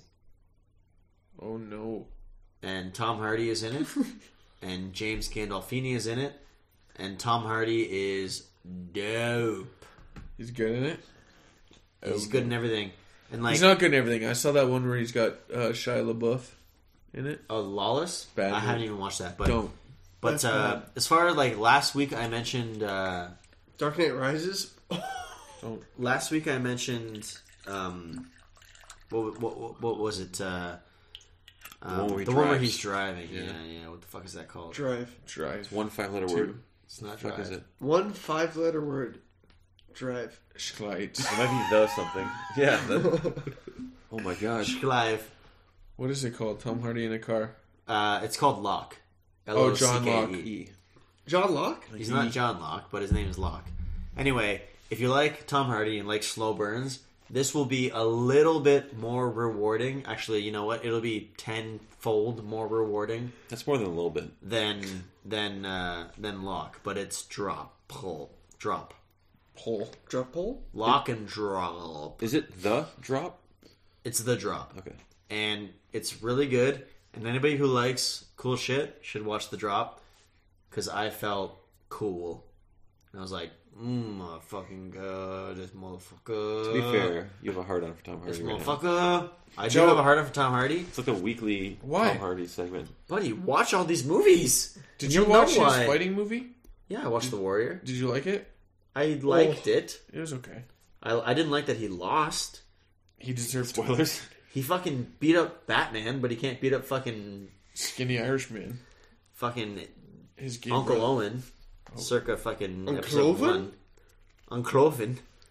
Oh no. And Tom Hardy is in it, and James Gandolfini is in it, and Tom Hardy is dope. He's good in it. He's good in everything. And like He's not good in everything. I saw that one where he's got uh, Shia LaBeouf in it. uh, Lawless. Bad I movie. haven't even watched that, but Don't. but That's uh, bad. as far as like last week, I mentioned uh, Dark Knight Rises. Don't. last week I mentioned um, what, what what what was it? Uh, um, one where he the one where drives. he's driving. Yeah. Yeah. yeah, What the fuck is that called? Drive. Drive. One five letter Two. word. It's not What the fuck drive. is it? One five letter word. Drive. Schleight. It might be the something. Yeah. That, oh my gosh. Clive. What is it called? Tom Hardy in a car. Uh, it's called Locke. Oh, John L O C Locke. K E. John Locke? He's not John Locke, but his name is Locke. Anyway, if you like Tom Hardy and like slow burns, this will be a little bit more rewarding. Actually, you know what? It'll be tenfold more rewarding That's more than a little bit. than than uh, than Locke. But it's drop, pull, drop, Pull. Drop pole? lock and drop. Is it the drop? It's the drop, Okay. and it's really good. And anybody who likes cool shit should watch the drop because I felt cool. And I was like, mm, motherfucking god, this motherfucker. To be fair, you have a hard on for Tom This Hardy right now. motherfucker. I do Joe- have a hard on for Tom Hardy. It's like a weekly Why? Tom Hardy segment. Buddy, watch all these movies. Did You'll you watch know his why. fighting movie? Yeah, I watched The Warrior. Did you like it? I liked it. It was okay. I, I didn't like that he lost. He deserved to. Spoilers. He fucking beat up Batman, but he can't beat up fucking Skinny Irishman. fucking His gay Uncle brother. Owen, circa fucking Uncle episode Owen? one. Uncle Owen.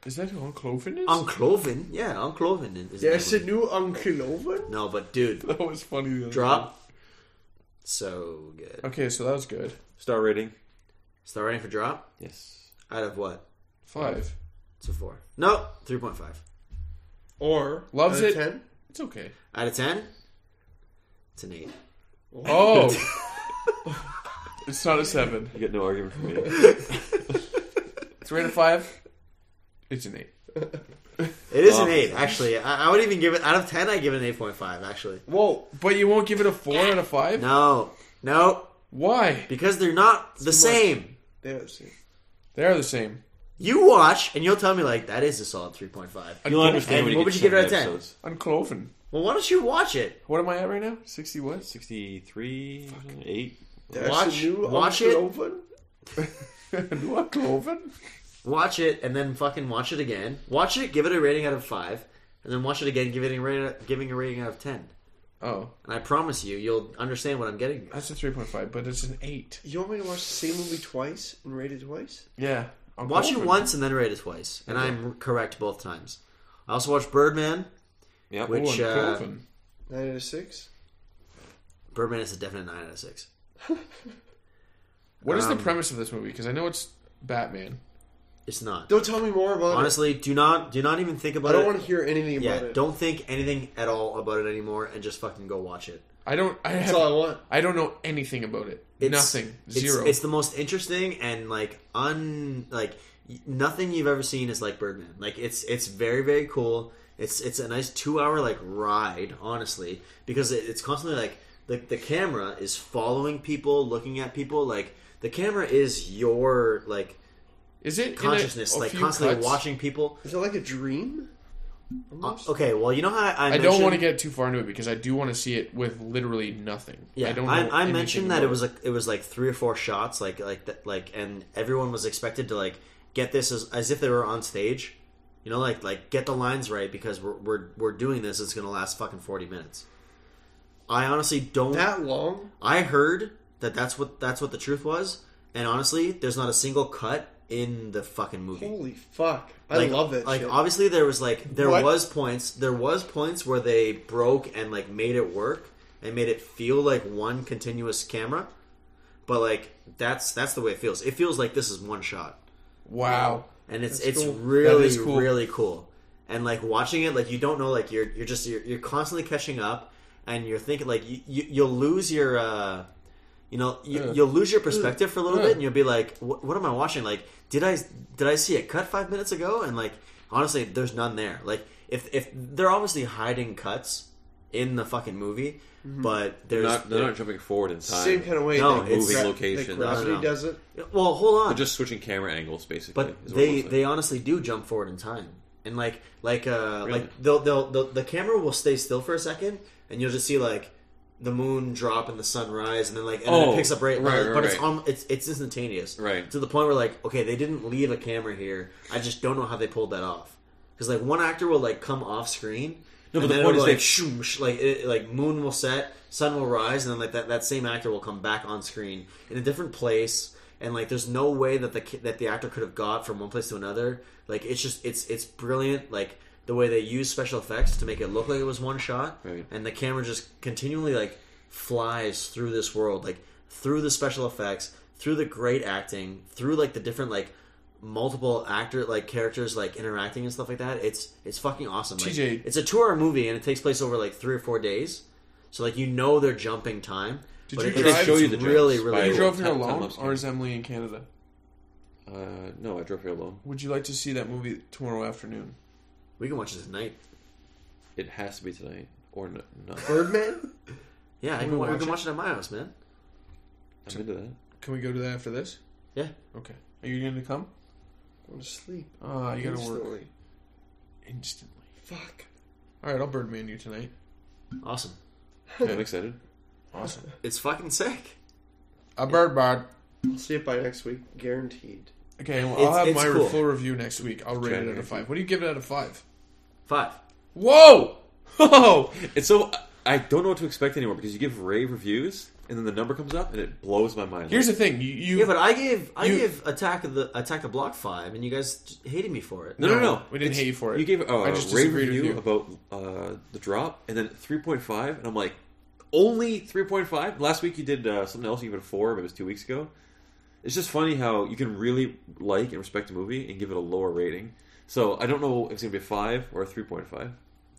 Is that who Uncloven is? Uncloven, yeah, Uncloven is. There's the a name. new Uncloven? No, but dude, That was funny. The other drop. So good. day. Okay, so that was good. Star rating. Start rating for drop. Yes. Out of what? Five. It's a four. No, three point five. Or Loves out of it. ten? It's okay. Out of ten, it's an eight. Oh. It's not a seven. You get no argument from me. It's rated five. It's an eight. It is Oh. an eight, actually. I, I would even give it out of ten. I give it an eight point five, actually. Whoa! But you won't give it a four out of five? No, no, Why? because they're not the same. They are the same. They are the same. You watch and you'll tell me like that is a solid three point five. You'll understand And when you what get would to you give it out of ten ten? episodes. Uncloven. Well, why don't you watch it? What am I at right now? Sixty what? sixty-three, eight. There's Watch- a new watch it. Uncloven? Uncloven? Watch it and then fucking watch it again. Watch it, give it a rating out of five, and then watch it again, give it a rating, giving a rating out of ten. Oh, And I promise you, you'll understand what I'm getting. that's a three point five, but it's an eight. You want me to watch the same movie twice and rate it twice? Yeah. Watch it Uncloven. once and then rate it twice, and I'm correct both times. I also watched Birdman, Yep. Oh, which uh, Uncloven. Nine out of six? Birdman is a definite nine out of six. What is um, the premise of this movie? Because I know it's Batman. It's not. Don't tell me more about Honestly, do not do not even think it. about I don't it. want to hear anything yeah, about it. don't think anything at all about it anymore, and just fucking go watch it. I don't. I That's have. all I want. I don't know anything about it. It's, Nothing. it's- Zero. It's, the most interesting and like un like y- nothing you've ever seen is like Birdman. Like it's it's very very cool. It's it's a nice two hour like ride, honestly, because it, it's constantly like the the camera is following people, looking at people. Like the camera is your like is it in a- consciousness, a like few constantly cuts? watching people. Is it like a dream? Uh, Almost? okay, well you know how I, I, I don't mentioned- want to get too far into it because I do want to see it with literally nothing. Yeah, I don't. Know I, I anything mentioned that about it was like it was like three or four shots, like like that, like, and everyone was expected to like get this as as if they were on stage, you know, like like get the lines right because we're we're we're doing this. It's gonna last fucking forty minutes. I honestly don't. That long? I heard that that's what that's what the truth was, and honestly, there's not a single cut in the fucking movie. Holy fuck. I Like, love that Like shit. obviously there was like there What? was points there was points where they broke and like made it work and made it feel like one continuous camera, but like that's that's the way it feels. It feels like this is one shot, Wow. and it's That's it's cool. really That is cool. really cool. And like watching it, like you don't know, like you're you're just you're, you're constantly catching up, and you're thinking like you, you you'll lose your. uh You know, you, Yeah. you'll lose your perspective for a little Yeah. bit, and you'll be like, what, "What am I watching? Like, did I did I see a cut five minutes ago?" And like, honestly, there's none there. Like, if if they're obviously hiding cuts in the fucking movie, but They're there's not, they're not jumping forward in time. Same kind of way. No, that it's- moving gra- locations. that gravity No, no, no. does it. well, hold on. They're just switching camera angles, basically. But is what it they looks like. they honestly do jump forward in time, and like like uh Really? like they'll, they'll they'll the camera will stay still for a second, and you'll just see like the moon drop and the sun rise, and then like and then Oh, it picks up right, right, but right, it's right. on it's it's instantaneous, Right. to the point where like okay, they didn't leave a camera here. I just don't know how they pulled that off, because like one actor will like come off screen. No, but and the then point it'll is like they- shoom, sh- like it, like moon will set, sun will rise, and then like that, that same actor will come back on screen in a different place, and like there's no way that the ki- that the actor could have got from one place to another. Like it's just it's it's brilliant. Like the way they use special effects to make it look like it was one shot, Right. and the camera just continually like flies through this world, like through the special effects, through the great acting, through like the different like multiple actor like characters like interacting and stuff like that. It's it's fucking awesome. Like, T J. it's a two hour movie and it takes place over like three or four days. So like you know they're jumping time. Did but you it- But drive- it's they show you the really jumps really by- You cool. drove here time- alone, time-lapse or is Emily in Canada? Uh, no, I drove here alone. Would you like to see that movie tomorrow afternoon? We can watch it tonight. It has to be tonight or no, not. Birdman? Yeah, I Can can, we wa- we watch can it? watch it at my house, man. I'm into that. Can we go to that after this? Yeah. Okay. Are you going to come? Going to sleep. Ah, you got to work Instantly. instantly. Fuck. All right, I'll Birdman you tonight. Awesome. I'm excited. Awesome. It's fucking sick. A bird bird. I'll see it by next week. Guaranteed. Okay, well, It's- I'll have it's my cool. full review next week. I'll rate it out January. of five. What do you give it out of five? Five. Whoa! Oh! It's so I don't know what to expect anymore because you give rave reviews and then the number comes up, and it blows my mind. Here's like, the thing. You, you Yeah, but I gave I You- gave Attack of the Attack the Block five, and you guys hated me for it. no, no, no. we didn't It's- hate you for it. You gave uh, I just a rave disagreed with review you. about uh, the drop, and then three point five, and I'm like, only three point five? Last week you did uh, something else, you gave it a four, but it was two weeks ago. It's just funny how you can really like and respect a movie and give it a lower rating. So I don't know if it's going to be a five or a three point five.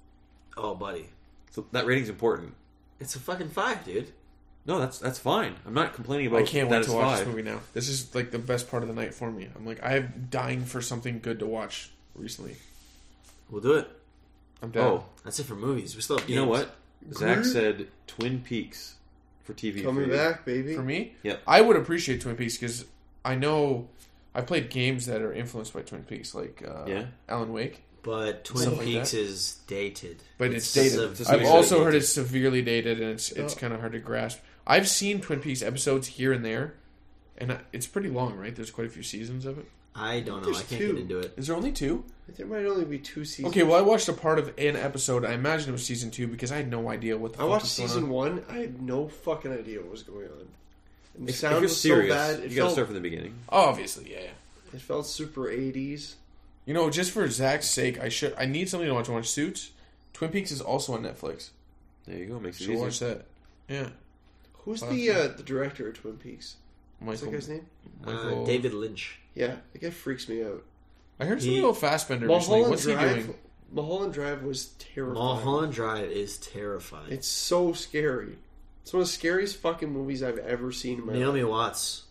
Oh, buddy, So that rating's important. it's a fucking five, dude. No, that's that's fine. I'm not complaining about I can't that wait it's to watch five. this movie now. This is like the best part of the night for me. I'm like, I'm dying for something good to watch recently. We'll do it. I'm down. Oh, That's it for movies. We still have you know games. what? Zach Groot? said Twin Peaks for T V. Coming for you. back, baby. For me, Yep. I would appreciate Twin Peaks because I know I played games that are influenced by Twin Peaks, like uh, Yeah. Alan Wake. But Twin Stuff like Peaks that. is dated. But it's, dated. sev- It's I've severely also dated. heard it's severely dated, and it's it's Oh. kind of hard to grasp. I've seen Twin Peaks episodes here and there, and I- it's pretty long, right? There's quite a few seasons of it. I don't know. There's I can't two. get into it. Is there only two? There might only be two seasons. Okay, well, I watched a part of an episode. I imagine it was season two because I had no idea what the. I fuck watched was going season on. one. I had no fucking idea what was going on. And the If, if sound you're was serious, so bad. It you got to felt, start from the beginning. Oh, obviously, yeah. yeah. it felt super eighties. You know, just for Zach's sake, I should. I need something to watch. I watch Suits. Twin Peaks is also on Netflix. There you go. Makes it Should easy. watch that. Yeah, Who's Classic. the uh, the director of Twin Peaks? What's Michael. that guy's name? Michael Uh, David Lynch. Yeah, that guy freaks me out. I heard something He- about Fassbender recently. Mulholland What's he Drive. doing? Mulholland Drive was terrifying. Mulholland Drive is terrifying. It's so scary. It's one of the scariest fucking movies I've ever seen in my Naomi life. Watts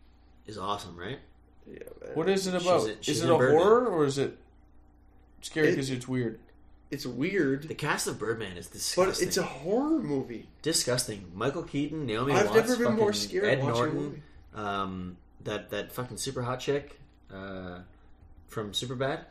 is awesome, right? Yeah, man. What is it She's about? in- she's is in it a Birdman. horror or is it scary It- because it's weird? It's weird, The cast of Birdman is disgusting. but it's a horror movie. disgusting. Michael Keaton, Naomi I've Watts, never been more fucking scared Ed watching a Norton, movie. um, that that fucking super hot chick uh, from Superbad.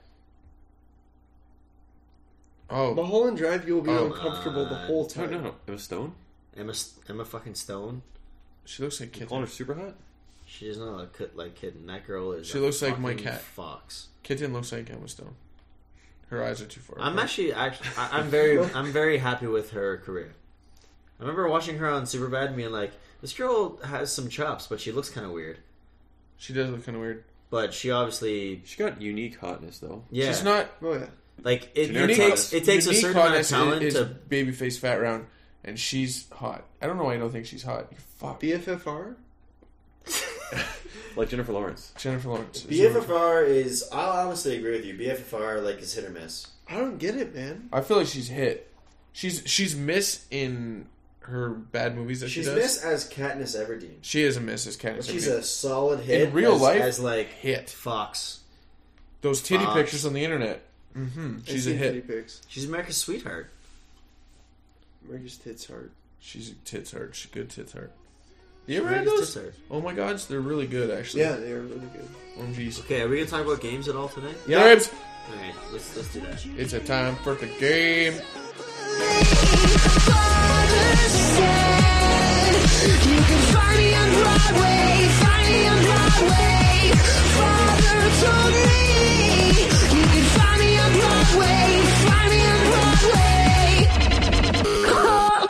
Oh, Mulholland Drive, you'll be Oh, uncomfortable the uh, whole No, time. no, no. Emma Stone? Emma Emma fucking Stone. she looks like You calling her Kitten. super hot? She is not a kid like kitten. That girl is. She a looks like my fucking cat. Fox. Kitten looks like Emma Stone. Her eyes are too far. I'm apart. actually actually I, I'm very I'm very happy with her career. I remember watching her on Superbad and being like, this girl has some chops, but she looks kind of weird. She does look kind of weird. But she obviously, She got unique hotness, though. yeah, She's not. Oh yeah, like it, it Generic takes hotness. it takes a unique certain amount of hotness talent is, to. is babyface fat round, and she's hot. I don't know why I don't think she's hot. You fuck. B F F R. Like Jennifer Lawrence. Jennifer Lawrence. B F F R is. I'll honestly agree with you. B F F R like is hit or miss. I don't get it, man. I feel like she's hit. She's she's miss in her bad movies that She's she does. miss as Katniss Everdeen. She is a miss as Katniss. She's Everdeen. a solid hit In real as, life, as like hit. Fox. Those titty Fox. pictures on the internet. Mm-hmm. I She's a seen titty hit. pics. She's America's sweetheart. America's tits hard. She's a tits hurt. She's good tits hurt. You ever had America's those? tits hurt. Oh my gods, they're really good actually. Yeah, they are really good. Oh jeez. Okay, are we gonna talk about games at all today? Yeah. Ribs. All right, let's let's do that. It's a time for the game. You can find me on Broadway, find me on Broadway. Father told me you can find me on Broadway, find me on Broadway. Oh.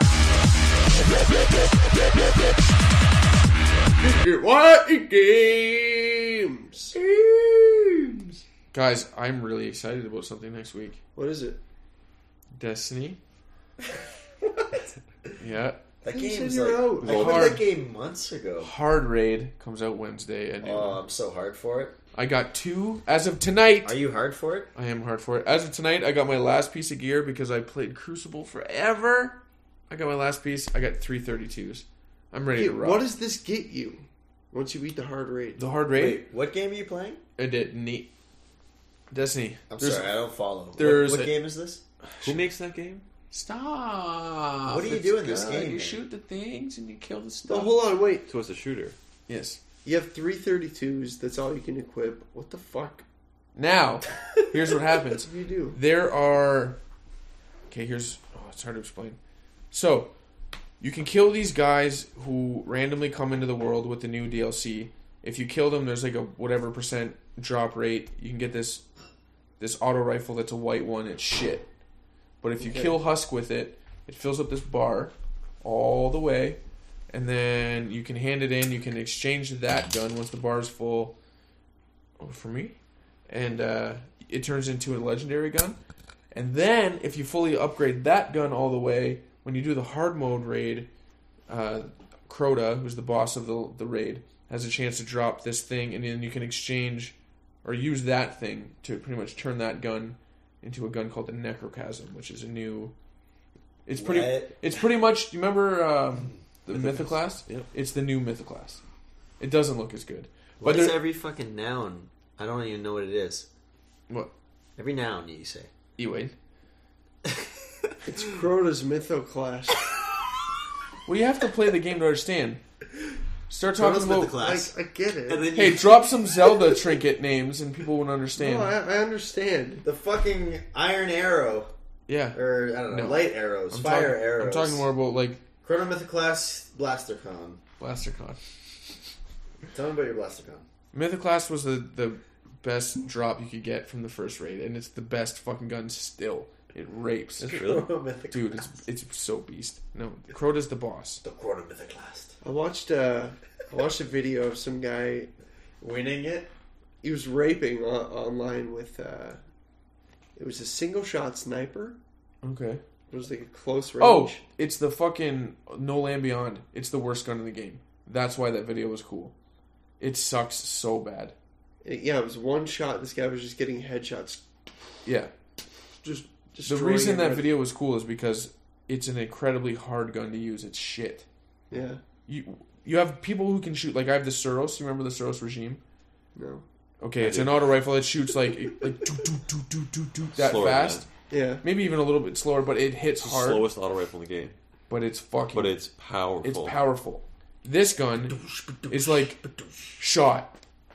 What games? Guys, I'm really excited about something next week. What is it? Destiny. Yeah. That You said game's you're like out. I played Hard. that game months ago. Hard Raid comes out Wednesday at noon. Oh, I'm so hard for it. I got two as of tonight. Are you hard for it? I am hard for it. As of tonight, I got my last piece of gear because I played Crucible forever. I got my last piece. I got three thirty-twos. I'm ready Hey, to rock. what does this get you once you beat the hard raid? the Hard Raid? Wait, what game are you playing? I did neat. Destiny. I'm There's- sorry, I don't follow. there's what what a- game is this? Who makes that game? Stop. What do you It's do in this good. game, You man? shoot the things and you kill the Oh, stuff. hold on, wait. So it's a shooter. Yes. You have three thirty-twos. That's all you can equip. What the fuck? Now, here's what happens. What do you do? There are. Okay, here's. Oh, it's hard to explain. So, you can kill these guys who randomly come into the world with the new D L C. If you kill them, there's like a whatever percent drop rate. You can get this this auto rifle that's a white one. It's shit. But if you Okay. kill Husk with it, it fills up this bar all the way. and then you can hand it in. You can exchange that gun once the bar is full. Oh, for me, and uh, it turns into a legendary gun. And then, if you fully upgrade that gun all the way, when you do the hard mode raid, uh, Crota, who's the boss of the the raid, has a chance to drop this thing, and then you can exchange or use that thing to pretty much turn that gun into a gun called the Necrochasm, which is a new. It's pretty. What? It's pretty much. Do you remember um, the Mythoclast? Yep. It's the new Mythoclast. It doesn't look as good. What But is there- every fucking noun? I don't even know what it is. What? Every noun you say. E-Wade. It's Crota's Mythoclast. Well, you have to play the game to understand. Start talking Crota's about. I, Mythoclast. I get it. And then Hey, you, drop some Zelda trinket names and people would understand. no, I, I understand. the fucking iron arrow, yeah. or I don't know, No. light arrows, I'm fire talking, arrows. I'm talking more about like Chronomythoclast Blastercon. BlasterCon. Tell me about your Blastercon. Mythoclast was the, the best drop you could get from the first raid, and it's the best fucking gun still. It rapes. Is it really? Chronomythoclast. Dude, it's it's so beast. No, Crota's the boss. the Chronomythoclast. I watched uh, I watched a video of some guy. Winning it. He was raping o- online with. Uh, it was a single shot sniper. Okay. It was like a close range. Oh, it's the fucking No Land Beyond. It's the worst gun in the game. That's why that video was cool. It sucks so bad. It- yeah, it was one shot. This guy was just getting headshots. Yeah. Just The destroying reason that everything. video was cool is because it's an incredibly hard gun to use. It's shit. Yeah. You you have people who can shoot. Like I have the Suros. You remember the Suros regime? No. Okay, it's an auto rifle that shoots like like doo, doo, doo, doo, doo, doo, that Slower fast. Yeah. Maybe even a little bit slower, but it hits It's the hard. slowest auto rifle in the game, But it's fucking. but it's powerful. It's powerful. This gun is like shot,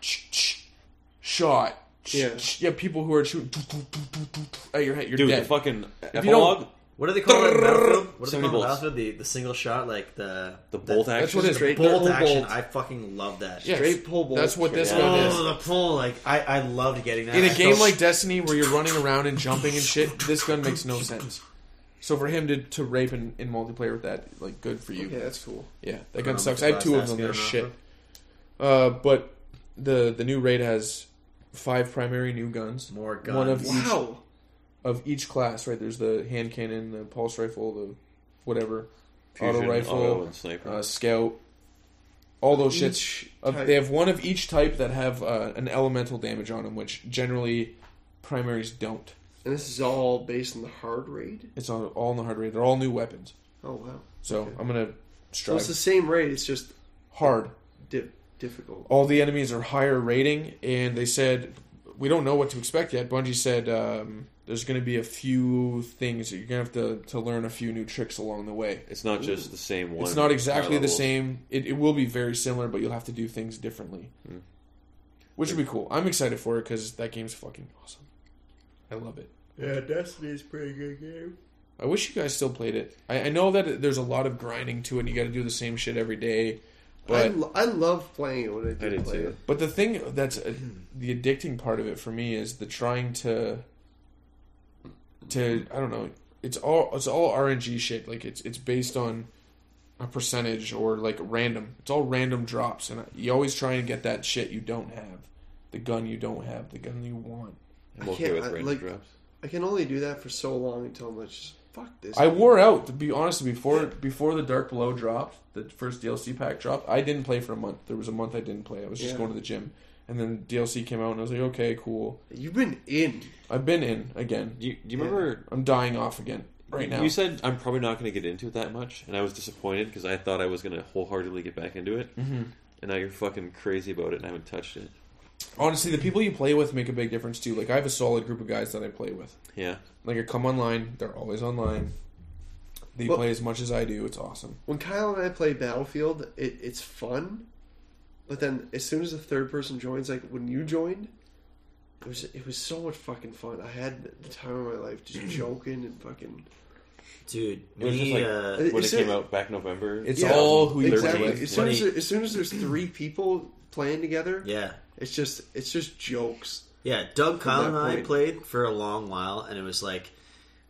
shot. Yeah. Yeah, people who are shooting at your head, you're Dude, dead. the fucking you epilogue, What do they call it? in Battlefield? What do they So many call it in bolts. Battlefield? The the single shot, like the the bolt That's action. what it is. Straight bolt pull action. bolt. I fucking love that. Yeah, Straight pull bolt. That's what this Yeah. gun is. Oh, the pull! Like I, I loved getting that. In I a game felt- like Destiny where you're running around and jumping and shit, this gun makes no sense. So for him to, to rape in, in multiplayer with that, like, good for you. Yeah, that's cool. Yeah, that gun sucks. I have two of them. They're That's shit. good Uh, but the the new raid has five primary new guns. more guns. One of each Wow. of each class. Right, there's the hand cannon, the pulse rifle, the whatever, Fusion, auto rifle, auto, and sniper. uh, scout. All those shits. Each Of, type. they have one of each type that have uh, an elemental damage on them, which generally primaries don't. And this is all based on the hard raid? It's all, all in the hard raid. They're all new weapons. Oh, wow. So Okay. I'm gonna So strive it's the same raid, it's just hard. di- difficult. All the enemies are higher rating, and they said we don't know what to expect yet. Bungie said um, there's going to be a few things that you're going to have to to learn a few new tricks along the way. It's not just the same one. It's not exactly high the level. same. It, it will be very similar, but you'll have to do things differently, Hmm. which would be cool. I'm excited for it because that game's fucking awesome. I love it. Yeah, Destiny's a pretty good game. I wish you guys still played it. I, I know that there's a lot of grinding to it, and you got to do the same shit every day. I, But lo- I love playing it when I do I did play too. it. but the thing that's uh, the addicting part of it for me is the trying to to I don't know. It's all it's all R N G shit. Like it's it's based on a percentage or like random. It's all random drops, and you always try and get that shit you don't have, the gun you don't have, the gun you want. I'm I okay can't- with I- random like- drops. I can only do that for so long until I'm like, just fuck this. I wore out, to be honest, before before the Dark Below dropped, the first D L C pack dropped, I didn't play for a month. There was a month I didn't play. I was just Yeah. going to the gym. And then D L C came out and I was like, okay, cool. You've been in. I've been in again. Do you, do you remember? I'm dying off again right now. You said I'm probably not going to get into it that much, and I was disappointed because I thought I was going to wholeheartedly get back into it. Mhm. And now you're fucking crazy about it, and I haven't touched it. Honestly, the people you play with make a big difference too. Like I have a solid group of guys that I play with. Yeah. Like I come online, they're always online. They Well- play as much as I do. It's awesome. When Kyle and I play Battlefield, it, it's fun. But then as soon as the third person joins, like when you joined, it was it was so much fucking fun. I had the time of my life just joking and fucking. Dude, It was just me, like- uh, It- When it it's came a- out back November. It's Yeah, all who you exactly. play with. As soon as, Funny. there, as soon as there's three people playing together, yeah. it's just it's just jokes. Yeah, Doug, Kyle, that and I point. played for a long while, and it was like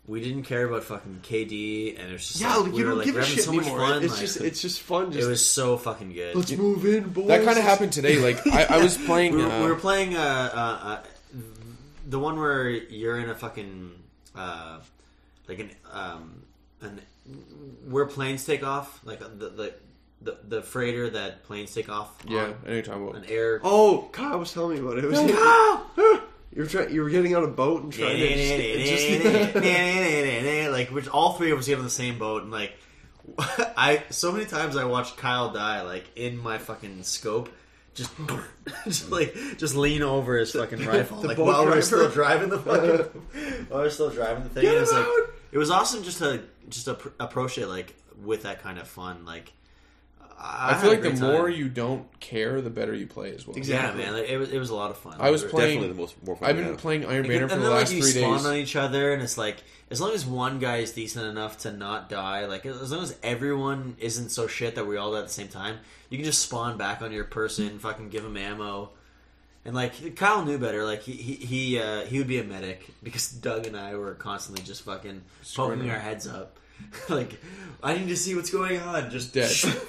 we didn't care about fucking K D, and it was just Yeah, like, like, we you were don't like give we're a having shit so much anymore. fun. It's like, just, it's just fun. Just it was so fucking good. let's move in, boys. That kind of happened today. Like I, I was playing. We were, uh, we were playing uh, uh, uh, the one where you're in a fucking uh, like an um, an where planes take off, like the the the, the freighter that planes take off. yeah, on, I know you're talking about. an air. Oh, Kyle was telling me about it. It was you were trying. You were getting on a boat and trying to just, it just like which all three of us get on the same boat, and like I so many times I watched Kyle die like in my fucking scope. Just, just like, just lean over his fucking rifle, the like boat while we're driver. still driving the fucking, while we're still driving the thing. Get And it's like, out! it was awesome just to just to pr- approach it like with that kind of fun. Like, I, I feel had like a the great more time. you don't care, the better you play as well. Exactly. yeah, man, like, it was it was a lot of fun. I was Like, playing- Definitely the most more fun. I've we been have. playing Iron and Banner for then the like last you three spawn days. on each other, and it's like as long as one guy is decent enough to not die, like as long as everyone isn't so shit that we all die at the same time, you can just spawn back on your person, fucking give him ammo. And like Kyle knew better, like he he he, uh, he would be a medic because Doug and I were constantly just fucking poking Screaming. our heads up, like I need to see what's going on. Just Dead.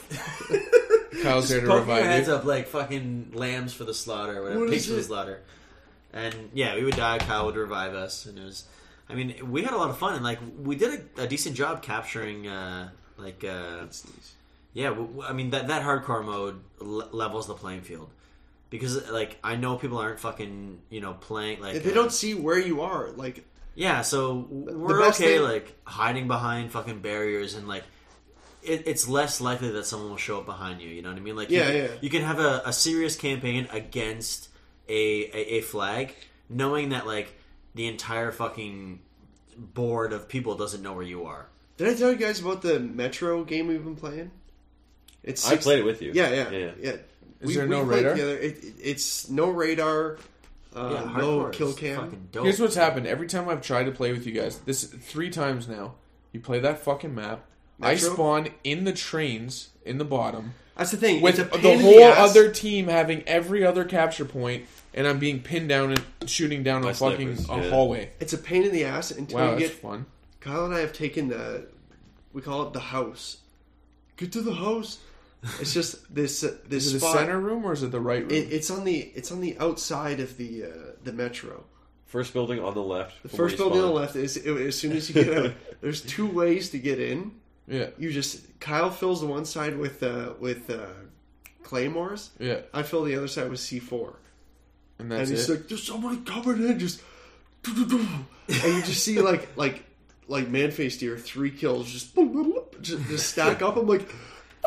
Kyle's here to poking our revive heads you. up like fucking lambs for the slaughter, or whatever, What pigs is for the it? slaughter. And yeah, we would die. Kyle would revive us, and it was. I mean, we had a lot of fun, and like we did a, a decent job capturing, uh, like, uh, yeah. W- w- I mean, that that hardcore mode le- levels the playing field. Because like I know people aren't fucking you know playing like they uh, don't see where you are. Like yeah so we're best okay thing- like hiding behind fucking barriers and like it, it's less likely that someone will show up behind you. You know what I mean? Like Yeah, you, yeah. you can have a, a serious campaign against a, a a flag, knowing that like the entire fucking board of people doesn't know where you are. did I tell you guys about the Metro game we've been playing? It's I six- played it with you. Yeah, yeah, yeah. yeah. yeah. Is there no played radar? Together. It, it, it's no radar, uh, Yeah, no hardcore kill is cam. fucking dope. Here's what's happened. Every time I've tried to play with you guys, this three times now, you play that fucking map. I Metro? spawn in the trains in the bottom That's the thing. with it's a the pain in whole ass. other team having every other capture point, and I'm being pinned down and shooting down By a fucking snipers, a yeah. hallway. It's a pain in the ass until Wow, you that's get. fun. Kyle and I have taken the. We call it the house. Get to the house. It's just this uh, this Is it the spot. center room or is it the right room? It, it's on the it's on the outside of the uh, the metro. First building on the left. The from where first you building on spawn. the left is as soon as you get out. There's two ways to get in. yeah, You just Kyle fills the one side with uh, with uh, claymores. yeah, I fill the other side with C four. and And that's he's it. like, "There's somebody coming in." Just and you just see like like like man-faced deer, three kills, just just, just stack up. I'm like,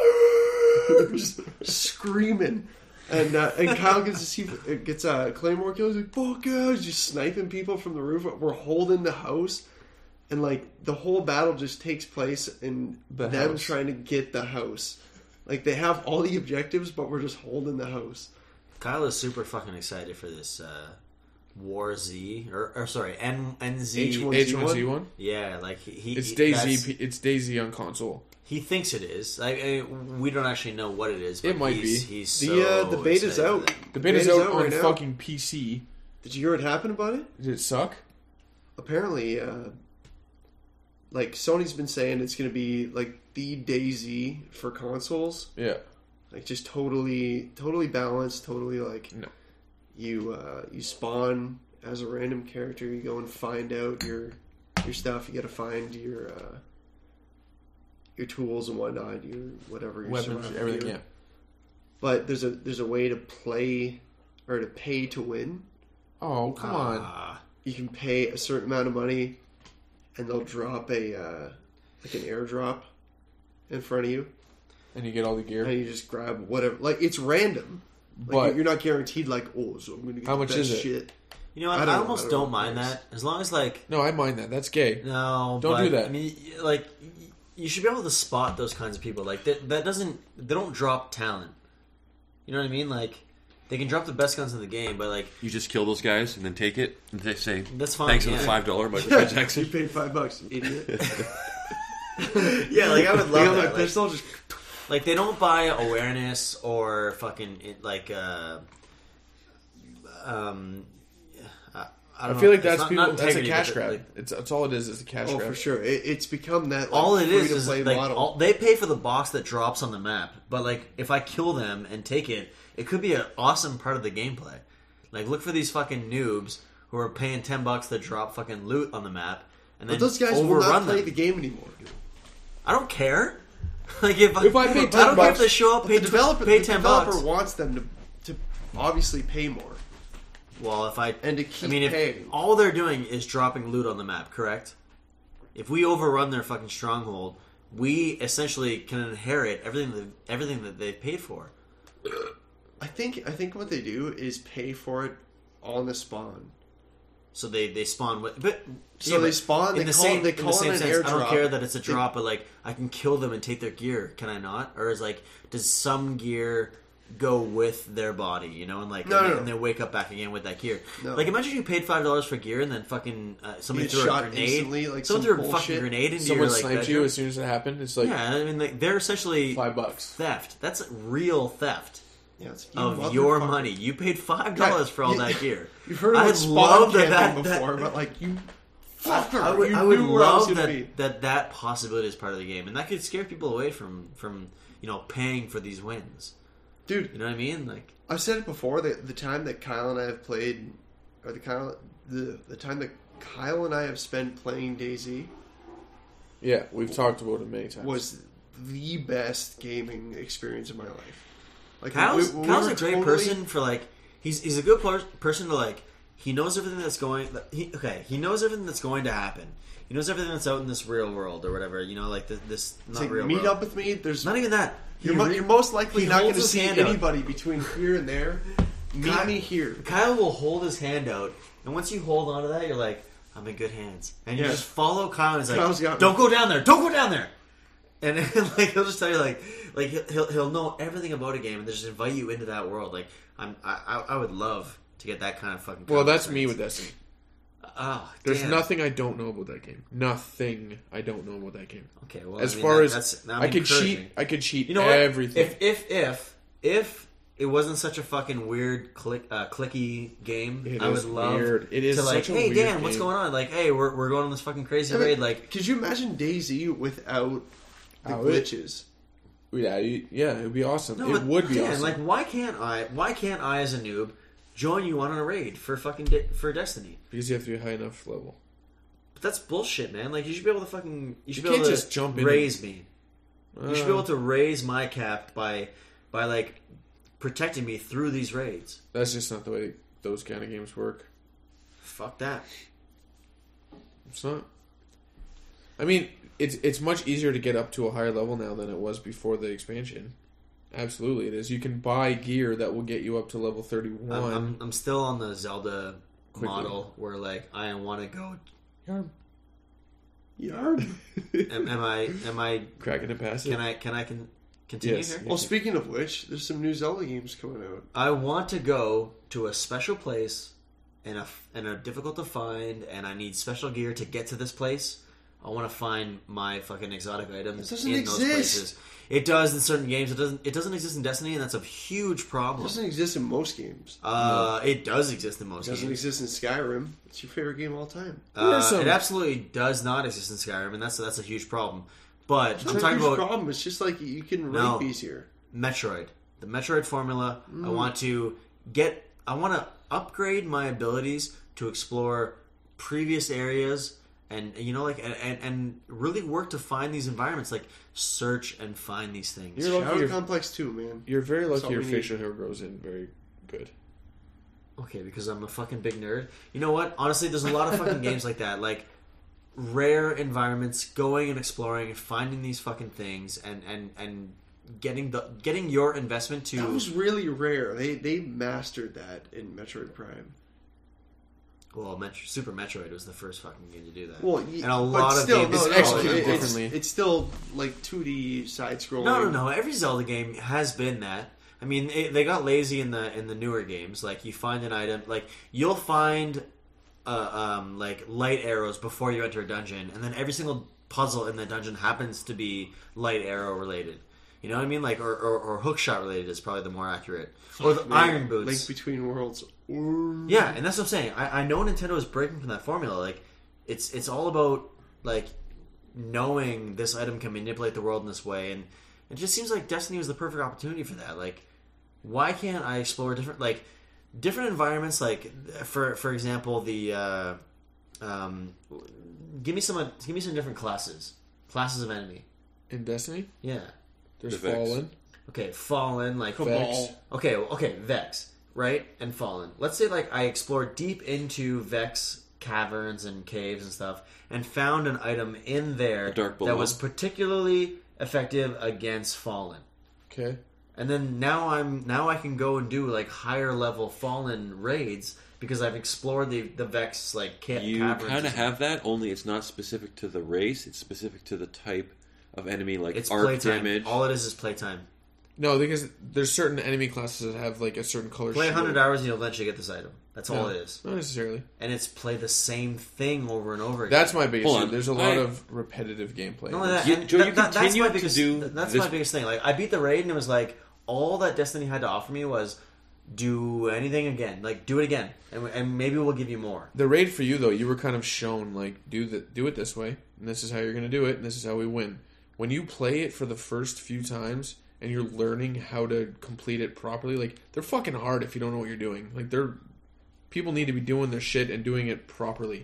just screaming. And uh, and Kyle gets to see gets a claymore kill. He's like, "Fuck yeah!" He's just sniping people from the roof. We're holding the house, and like the whole battle just takes place in The them house. trying to get the house. Like they have all the objectives, but we're just holding the house. Kyle is super fucking excited for this uh, War Z or, or sorry N NZ. H one H one Z one. Yeah, like he. he It's he- DayZ. that's- P- It's DayZ on console. He thinks it is. I, I, we don't actually know what it is. But It might he's, be. He's The so uh, the beta's excited out. for that. The beta's out on right now. fucking P C. Did you hear what happened about it? Did it suck? Apparently, uh, like Sony's been saying, it's going to be like the DayZ for consoles. Yeah. Like just totally, totally balanced. Totally like No. you uh, you spawn as a random character. You go and find out your your stuff. You got to find your uh, your tools and whatnot. Your whatever your Weapons, survival everything. gear. Yeah. But there's a there's a way to play or to pay to win. Oh come on. Ah, You can pay a certain amount of money, and they'll drop a uh, like an airdrop in front of you, And you get all the and gear. you just grab whatever. Like it's random. Like, But you're not guaranteed. Like oh, so I'm gonna get How the much best is it? shit. you know what? I I, don't know. almost I don't don't, know what mind it is. that as long as like no, I mind that. That's gay. no. Don't but, do that. I mean, y- like y- you should be able to spot those kinds of people. Like that. That doesn't. They don't drop talent. You know what I mean? Like they can drop the best guns in the game, but like You just kill those guys and then take it and they say, that's fine. thanks for yeah. the five dollar You microtransaction. paid five bucks, you idiot. Yeah, like I would I love got my that. Like, pistol. Just Like they don't buy awareness or fucking it, like uh, um, I, I, I don't feel know, like that's it's not- people. not That's a integrity, cash but, grab. like, It's that's all it is. Is a cash Oh, grab. for sure. It, it's become that like, all it is is free-to-play like model. all, they pay for the box that drops on the map. But like, if I kill them and take it, it could be an awesome part of the gameplay. Like, look for these fucking noobs who are paying ten bucks to drop fucking loot on the map, and then but those guys will overrun not play them. the game anymore. I don't care. Like if I, If I pay I ten don't care if bucks- they show up, But pay, the developer, pay the ten developer bucks. wants them to to obviously pay more. Well, if I And to keep I mean, if paying. all they're doing is dropping loot on the map, correct? If we overrun their fucking stronghold, we essentially can inherit everything that everything that they've paid for. I think I think what they do is pay for it on the spawn. So they, they spawn with, but So yeah, they but spawn, in they the call- same they in call the same it an sense. I don't airdrop. care that it's a They- drop, but like I can kill them and take their gear. Can I not? Or is like does some gear go with their body? You know, and like No, and, no, they, no. and they wake up back again with that gear. No. Like imagine you paid five dollars for gear and then fucking uh, somebody get threw a shot grenade. instantly, like someone some threw a fucking bullshit. grenade into Someone your like sniped you bedroom. as soon as it happened. It's like Yeah, I mean like, they're essentially five bucks. theft. That's real theft. Yeah, it's, you Of your motherfucker. money, you paid five dollars Yeah, for all you- that gear. You've heard I about would spawn love camping that, that, before, that, but like you, fucker, I would, you I would knew where I was love gonna that, be. that that possibility is part of the game, and that could scare people away from from you know paying for these wins. Dude, You know what I mean? Like, I've said it before that the time that Kyle and I have played, or the Kyle, the the time that Kyle and I have spent playing DayZ Yeah, we've talked about it many times. was the best gaming experience of my life. Like Kyle's, we- we Kyle's were a great totally- person for like he's he's a good per- person to like. He knows everything that's going. He, okay, he knows everything that's going to happen. He knows everything that's out in this real world or whatever. You know, like this, this It's not like, real meet world. up with me. There's Not even that. You're, He mo- re- you're most likely he not going holds to his see hand out. anybody between here and there. Meet Ky- me here. Kyle will hold his hand out, and once you hold on to that, you're like, I'm in good hands. And you Yeah. just follow Kyle, and he's like, Kyle's got me. don't go down there, don't go down there. And like he'll just tell you like, like he'll- he'll he'll know everything about a game, and just invite you into that world. Like I'm, I I, I would love to get that kind of fucking. well, that's confidence. me with Destiny. Oh, There's damn. nothing I don't know about that game. Nothing I don't know about that game. Okay, well, As I mean, far that- as that's, I'm I could encouraging. cheat, I could cheat You know what? everything. If if if if it wasn't such a fucking weird click uh, clicky game, It I is would love weird. It is to like, such a hey weird Dan, what's game. going on? Like, hey, we're we're going on this fucking crazy I mean, raid. Like, could you imagine DayZ without the How it- glitches? yeah, you- yeah, it would be awesome. no, it but would be Dan, awesome. like, why can't I? Why can't I, as a noob, join you on a raid for fucking de- for Destiny? because you have to be a high enough level. But that's bullshit, man. Like, you should be able to fucking you should You be can't able just to jump in raise me. You should be Uh, able to raise my cap by by like protecting me through these raids. That's just not the way those kind of games work. Fuck that. It's not. I mean, it's it's much easier to get up to a higher level now than it was before the expansion. Absolutely, it is. You can buy gear that will get you up to level thirty-one. I'm, I'm, I'm still on the Zelda Quickly. model where like I want to go. Yard. Am, am I? Am I? Cracking it past it. Can I? Can I? Can continue Yes. here? Well, speaking of which, there's some new Zelda games coming out. I want to go to a special place, and a and a difficult to find, and I need special gear to get to this place. I want to find my fucking exotic items It doesn't in those exist. places. It does in certain games. It doesn't. It doesn't exist in Destiny, and that's a huge It problem. doesn't exist in most games. Uh, it does exist in It most doesn't games. exist in Skyrim. It's your favorite game of all time. There are Uh, some- It absolutely does not exist in Skyrim, and that's that's a huge problem. But It's I'm not a talking huge about problem. It's just like you can No. rank easier. Metroid, the Metroid formula. Mm. I want to get. I want to upgrade my abilities to explore previous areas, and you know, like and, and, and really work to find these environments, like search and find these things. You're lucky Shadow you're- Complex two, man. You're very That's lucky all your we need. facial hair grows in very good. Okay, because I'm a fucking big nerd. You know what? Honestly, there's a lot of fucking games like that, like rare environments, going and exploring and finding these fucking things, and and and getting the getting your investment to. That was really rare. They they mastered that in Metroid Prime. Well, Metro, Super Metroid was the first fucking game to do that. Well, y- and a but lot of still, games no, It's no, executed it- it's, differently. it's still like two D side scrolling. No, no, no. Every Zelda game has been that. I mean, it, they got lazy in the in the newer games. Like you find an item, like you'll find, uh, um, like light arrows before you enter a dungeon, and then every single puzzle in the dungeon happens to be light arrow related. You know what I mean? Like, or, or, or hook shot related is probably the more accurate. Or the Man, iron boots. Link Between Worlds. Or... Yeah, and that's what I'm saying. I, I know Nintendo is breaking from that formula. Like, it's it's all about like knowing this item can manipulate the world in this way, and it just seems like Destiny was the perfect opportunity for that. Like, why can't I explore different like different environments? Like, for for example, the uh, um, give me some give me some different classes classes of enemy. In Destiny, Yeah. there's The Vex. Fallen. Okay, Fallen, like Vex. Okay, okay, Vex, right? And Fallen. Let's say like I explored deep into Vex caverns and caves and stuff and found an item in there Dark that Below. was particularly effective against Fallen. Okay. And then now I'm now I can go and do like higher level Fallen raids because I've explored the the Vex like ca- You caverns. kind of have that, only it's not specific to the race. It's specific to the type of enemy, like It's arc playtime. damage. All it is is playtime. No, because there's certain enemy classes that have like a certain color. Play one shield. hundred hours and you'll eventually get this item. That's all No, it is. Not necessarily. And it's play the same thing over and over again. That's my biggest. Hold issue. on. There's a lot I- of repetitive gameplay. Not only that, You- and Joe, that- you that- that's continue my to biggest, do That's this- my biggest thing. Like I beat the raid and it was like all that Destiny had to offer me was do anything again, like do it again, and, and maybe we'll give you more. The raid for you though, you were kind of shown like do the do it this way, and this is how you're going to do it, and this is how we win. When you play it for the first few times and you're learning how to complete it properly, like they're fucking hard if you don't know what you're doing. Like they're people need to be doing their shit and doing it properly,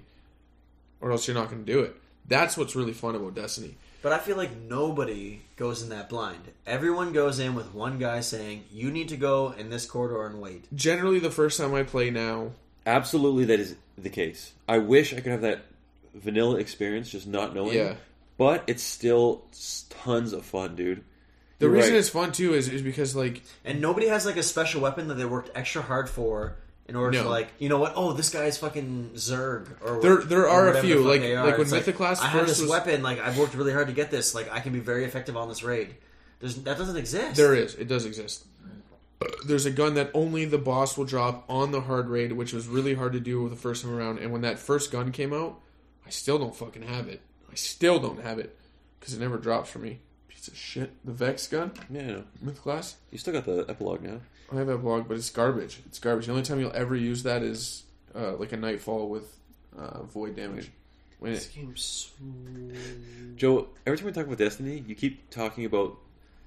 or else you're not going to do it. That's what's really fun about Destiny. But I feel like nobody goes in that blind. Everyone goes in with one guy saying, "You need to go in this corridor and wait." Generally, the first time I play now, Absolutely, that is the case. I wish I could have that vanilla experience, just not knowing. Yeah. But it's still s- tons of fun, dude. the You're reason right. it's fun too is, is because like And nobody has like a special weapon that they worked extra hard for in order to No. like, you know what? Oh, this guy's fucking Zerg. Or There- there or are a whatever few, the fuck like- they are. like when It's Mythoclast I have first this was- weapon. Like I've worked really hard to get this. Like I can be very effective on this raid. There's that doesn't exist. there is, it does exist. There's a gun that only the boss will drop on the hard raid, which was really hard to do the first time around. And when that first gun came out, I still don't fucking have it. I still don't have it because it never drops for me. Piece of shit. The Vex gun, Yeah, I know. Myth Class. You still got the epilogue now. I have that blog, but it's garbage. It's garbage. The only time you'll ever use that is uh, like a Nightfall with uh, void damage. When This it, game's so... Joe, every time we talk about Destiny, you keep talking about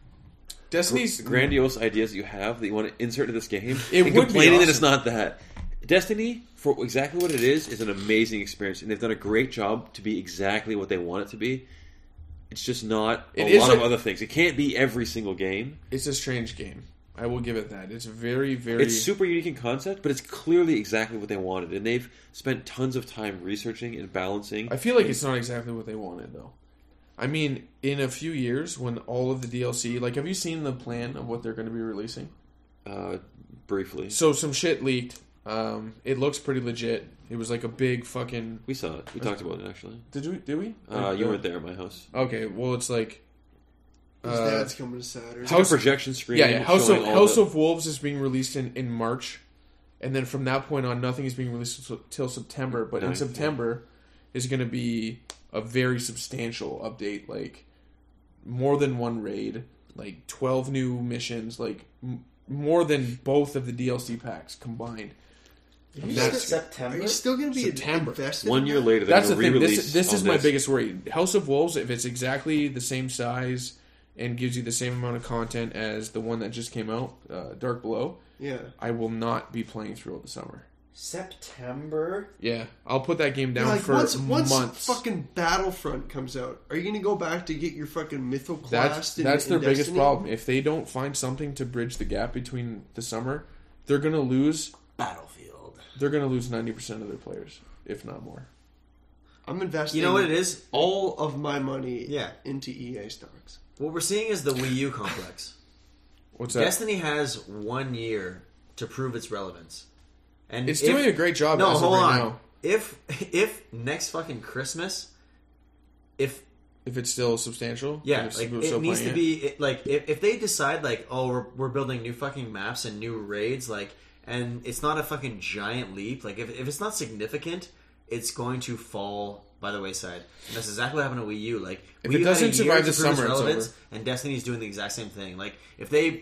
Destiny's grandiose ideas that you have that you want to insert into this game, It and would be complaining that awesome. it's not that. Destiny, for exactly what it is, is an amazing experience, and they've done a great job to be exactly what they want it to be. It's just not a It is lot a- of other things. It can't be every single game. It's a strange game. I will give it that. It's very, very. It's super unique in concept, but it's clearly exactly what they wanted, and they've spent tons of time researching and balancing. I feel like it's not exactly what they wanted, though. I mean, in a few years, when all of the D L C, like, have you seen the plan of what they're going to be releasing? Uh, briefly, So some shit leaked. Um, it looks pretty legit. It was like a big fucking. we saw it. We talked about it actually. Did we? Did we? Uh, you weren't there at my house. Okay, well, it's like. His Uh, dad's coming to Saturday. It's like a projection screen. Yeah, yeah. House showing of all House the- of Wolves is being released in, in March, and then from that point on, nothing is being released till- till September. But in Ninth, yeah. September is going to be a very substantial update, like more than one raid, like twelve new missions, like m- more than both of the D L C packs combined. Are you That's- still- September. Are you still going to be September. invested One in year that? later, That's the they're thing. gonna This, re-release this is on my biggest worry. House of Wolves, if it's exactly the same size and gives you the same amount of content as the one that just came out, uh, Dark Below, Yeah. I will not be playing through the summer. September. Yeah, I'll put that game down like for once, once months. fucking Battlefront comes out, are you going to go back to get your fucking Mythoclast? that's in, that's in their biggest Destiny? problem. If they don't find something to bridge the gap between the summer, they're gonna lose. Battlefield. They're gonna lose ninety percent of their players, if not more. I'm investing. You know what it is? All of my money Yeah. into E A stocks. What we're seeing is the Wii U complex. What's that? Destiny has one year to prove its relevance, and It's if- doing a great job. No, as of hold right on. now. If if next fucking Christmas, if If it's still substantial, yeah, if like people are it still needs to playing be it, like if, if they decide like oh we're, we're building new fucking maps and new raids like and it's not a fucking giant leap like if if it's not significant it's going to fall by the wayside. And that's exactly what happened to Wii U. Like, If Wii it U doesn't had a year survive to the prove its summer, it's relevance, over. and Destiny's doing the exact same thing. Like, if they...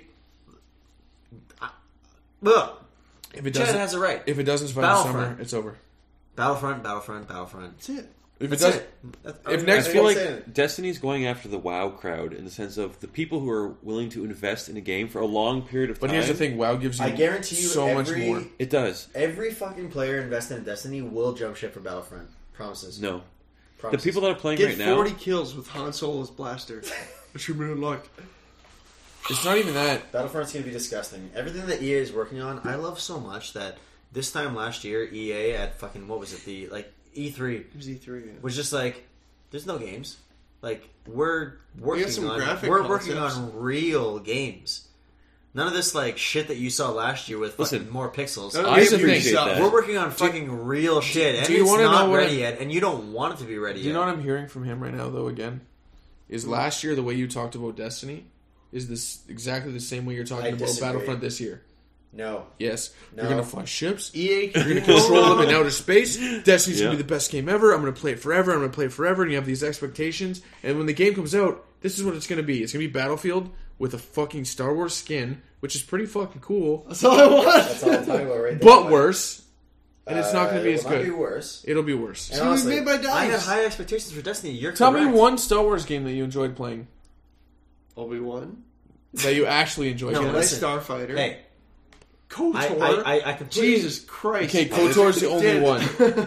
I, ugh, If it Chad doesn't, has it right. if it doesn't survive the summer, Battlefront. it's over. Battlefront, Battlefront, Battlefront. That's it. If That's it does, it. That's- if I- next I I feel won't like say it. Destiny's going after the WoW crowd in the sense of the people who are willing to invest in a game for a long period of time. but here's the thing: WoW gives you I guarantee you so much every- more. It does. Every fucking player invested in Destiny will jump ship for Battlefront. Promises. No. The Promises. people that are playing Get right now... forty kills with Han Solo's blaster. It should be unlocked. It's not even that. Battlefront's going to be disgusting. Everything that E A is working on, I love so much that this time last year, E A at fucking, what was it, the, like, E three, It was E three. Yeah. was just like, there's no games. Like, we're working some on, graphic we're working concepts. on real games. None of this, like, shit that you saw last year with fucking Listen, more pixels. None of I this appreciate sucks. that. We're working on fucking real shit, and do you it's wanna not know what ready I- yet, and you don't want it to be ready Do you yet. know what I'm hearing from him right now, though? Again, is last year the way you talked about Destiny is this exactly the same way you're talking I about disagree. Battlefront this year? No. Yes, No. you're gonna fly ships. E A You're can gonna do no control them wrong. in outer space. Destiny's Yeah. gonna be the best game ever. I'm gonna play it forever. I'm gonna play it forever. And you have these expectations. And when the game comes out, this is what it's gonna be. It's gonna be Battlefield with a fucking Star Wars skin, which is pretty fucking cool, That's all I want. That's all I'm talking about right there. but worse. And it's not gonna be Uh, as it will not good. be worse. It'll be worse. And It was honestly, made by DICE. I have high expectations for Destiny. You're Tell correct. me one Star Wars game that you enjoyed playing, Obi-Wan. that you actually enjoyed. No, playing. Jedi listen. Starfighter. Hey, KOTOR. I, I, I, I completely... Jesus Christ. Okay, KOTOR's the only Did- one.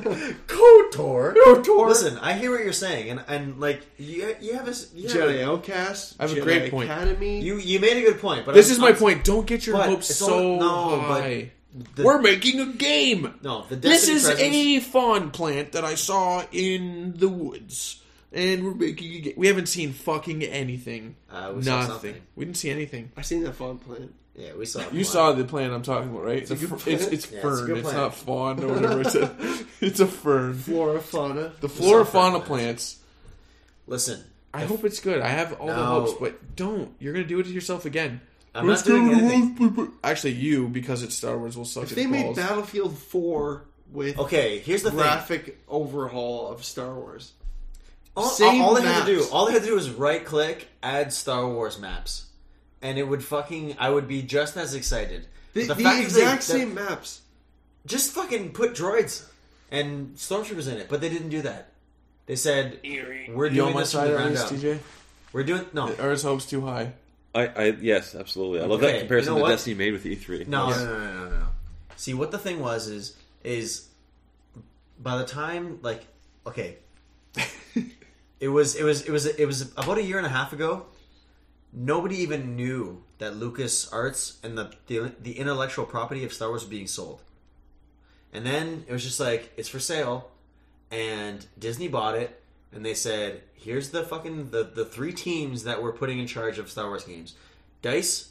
KOTOR? KOTOR. Listen, I hear what you're saying, and, and like, you, you have a... You have Jedi a Outcast. I have a Jedi great point. Academy. you, you made a good point, but This I'm- is my I'm- point. Don't get your But hopes it's so all- no, but high. the- We're making a game. No, the This Destiny is presence... a fawn plant that I saw in the woods, and we're making a game. We haven't seen fucking anything. Uh, we saw Nothing. something. We didn't see anything. I seen that fun plant. Yeah, we saw... You saw the plant I'm talking about, right? It's a The good fr- it's plant. it's Yeah, it's a fern. good It's, plant. not fawn or whatever it's a, it's a fern. Flora, fauna. The flora fern fauna plants. plants. Listen, I hope it's good. I have all the No. hopes, but don't. You're gonna do it to yourself again. I'm not doing anything. Actually, you, because it's Star Wars, will suck If its they made balls. Battlefield four with Okay, here's the thing. graphic overhaul of Star Wars. All, Same all, all they had to do, maps. all they had to do was right click, add Star Wars maps, and it would fucking, I would be just as excited. The, But the fact that exact they- that- same maps. Just fucking put droids and stormtroopers in it, but they didn't do that. They said we're You doing on my this from side the at ground least, up. T J? We're doing no, Are his hopes too high? I, I yes, absolutely. I love Okay, that comparison you know that what? Destiny made with E three. no, Yeah. no, no, no, no, no. See, what the thing was is is by the time like okay, it was it was it was it was about a year and a half ago. Nobody even knew that LucasArts and the, the the intellectual property of Star Wars was being sold. And then it was just like, it's for sale, and Disney bought it, and they said, here's the fucking the, the three teams that we're putting in charge of Star Wars games. DICE,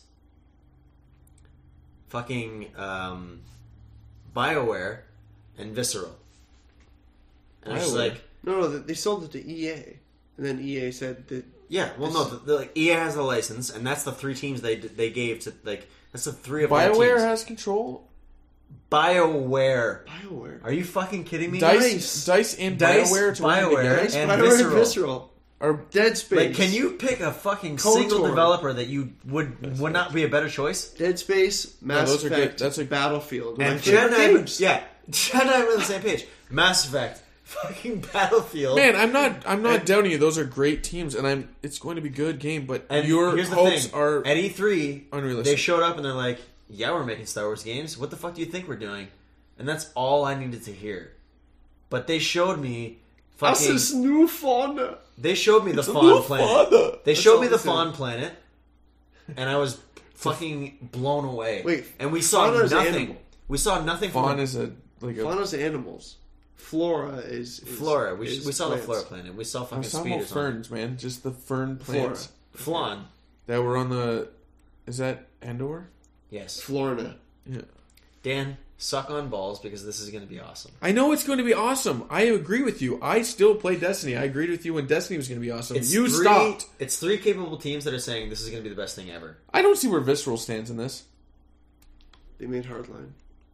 fucking um, BioWare, and Visceral. And it's just BioWare? like, No, no, they sold it to E A, and then E A said that yeah, well, no, the, the, like, E A has the license, and that's the three teams they they gave to, like, that's the three of their BioWare teams. has control. BioWare. BioWare. Are you fucking kidding me? Dice, Dice, and Dice, BioWare to BioWare, work together. Dice, and BioWare, Visceral. Visceral. Are Dead Space. Like, can you pick a fucking KOTOR. single developer that you would would not be a better choice? Dead Space, Mass those are good. Effect, That's a- Battlefield. And My Chad and, favorite I, games. yeah, Chad and I were on the same page. Mass Effect, fucking Battlefield. Man, I'm not. I'm not doubting you. Those are great teams, and I'm. It's going to be a good game, but and your here's the hopes thing: are. at E three, unrealistic. they showed up and they're like, "Yeah, we're making Star Wars games. What the fuck do you think we're doing?" And that's all I needed to hear. But they showed me Das fucking. ist new fauna. They showed me the a Fawn new Planet. fauna. They That's showed all me I the said. Fawn Planet, and I was fucking blown away. Wait, and we saw Fauna's nothing. animal. We saw nothing from Fawn the is a like a. Fauna's animals. Flora is, is Flora. We, is we saw plants. the Flora Planet. We saw I fucking was talking speeders about on ferns, man. Just the fern Flora. plants Flan. that were on the. Is that Endor? Yes. Florida. Yeah. Dan, suck on balls because this is going to be awesome. I know it's going to be awesome. I agree with you. I still play Destiny. I agreed with you when Destiny was going to be awesome. It's you three, stopped. It's three capable teams that are saying this is going to be the best thing ever. I don't see where Visceral stands in this. They made Hardline.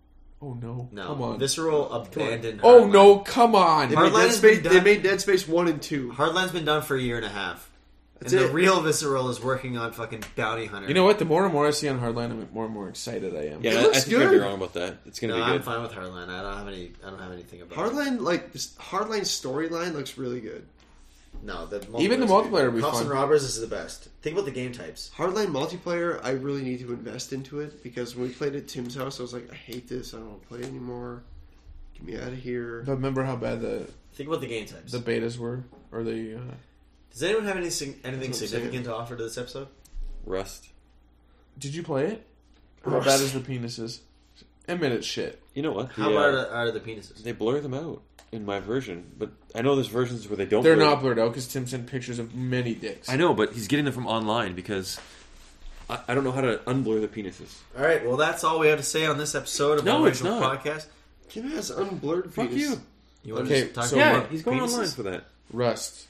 Oh no! No, Come on. Visceral abandoned. Oh Hardline. no! Come on! They Hardline made, Dead has Space, been they done- made Dead Space one and two. Hardline's been done for a year and a half. That's and the it. real Visceral is working on fucking Bounty Hunter. You know what? The more and more I see on Hardline, the more and more excited I am. Yeah, It I, I looks think you're gonna be good. wrong about that. It's gonna No, be I'm good. fine with Hardline. I don't have any. I don't have anything about it. Hardline, like this Hardline storyline, looks really good. No, the Even the multiplayer is multiplayer good. would be Cops fun. and Robbers is the best. Think about the game types. Hardline multiplayer, I really need to invest into it because when we played at Tim's house, I was like, I hate this. I don't want to play anymore. Get me out of here. But remember how bad the Think about the game types. the betas were, or the. Uh, Does anyone have any sig- anything That's what I'm significant to offer to this episode? Rust. did you play it? How bad is the penises? Admit it's shit. You know what? How The, uh, bad are, are the penises? They blur them out in my version, but I know there's versions where they don't. They're blur not them. blurred out because Tim sent pictures of many dicks. I know, but he's getting them from online because I, I don't know how to unblur the penises. All right, well, that's all we have to say on this episode of No, the it's Original not. Podcast. Kim has unblurred Fuck penis. you. You want Okay, to talk so about Yeah, more he's going penises? online for that. Rust.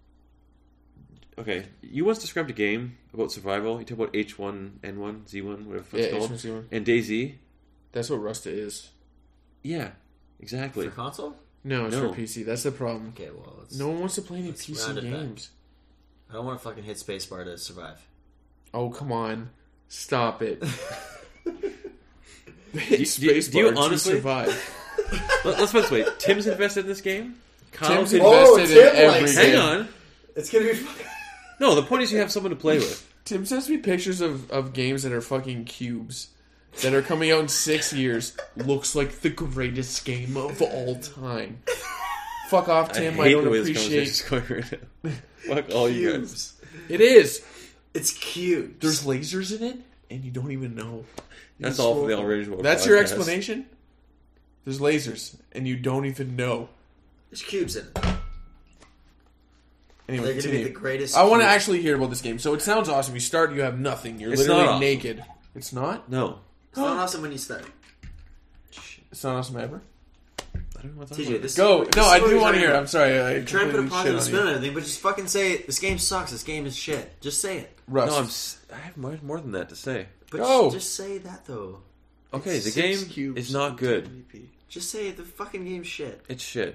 Okay, you once described a game about survival. You talk about H one N one Z one, whatever Yeah, it's called, H one Z one. and DayZ. That's what Rust is. Yeah, exactly. For console? No, it's No. for P C. That's the problem. Okay, well, let's, No one wants to play any Let's P C round it back. games. I don't want to fucking hit spacebar to survive. Oh, come on. Stop it. do you- Spacebar do you to honestly- survive. Let- Let's put it this way: Tim's invested in this game. Kyle's Tim's in- Oh, invested Tim in every likes- game. Hang on. It's gonna be fucking... No, the point is you have someone to play with. Tim sends me pictures of, of games that are fucking cubes that are coming out in six years. Looks like the greatest game of all time. Fuck off, Tim. I, hate don't the way this appreciate. conversation's going right now. Fuck all you guys. Cubes. It is. It's cute. There's lasers in it, and you don't even know. That's all for the original. That's your podcast. explanation? There's lasers, and you don't even know. There's cubes in it. Anyway, They're gonna continue. be the greatest. I want to cube- actually hear about this game. So it sounds awesome. You start, you have nothing. You're It's literally not awesome. naked. It's not? No, It's not awesome when you start. It's not awesome ever? I don't know what's T J, this Go. this No, is I what do you're want to trying hear it. do. I'm sorry. I You're trying to put a completely positive shit spin on on you. everything, but just fucking say this game sucks. This game is shit. Just say it. Rust. No, I'm. s- I have more, more than that to say. But Go. just, just say that though. Okay, the Six game cubes is not and good. ten A P. Just say the fucking game's shit. It's shit.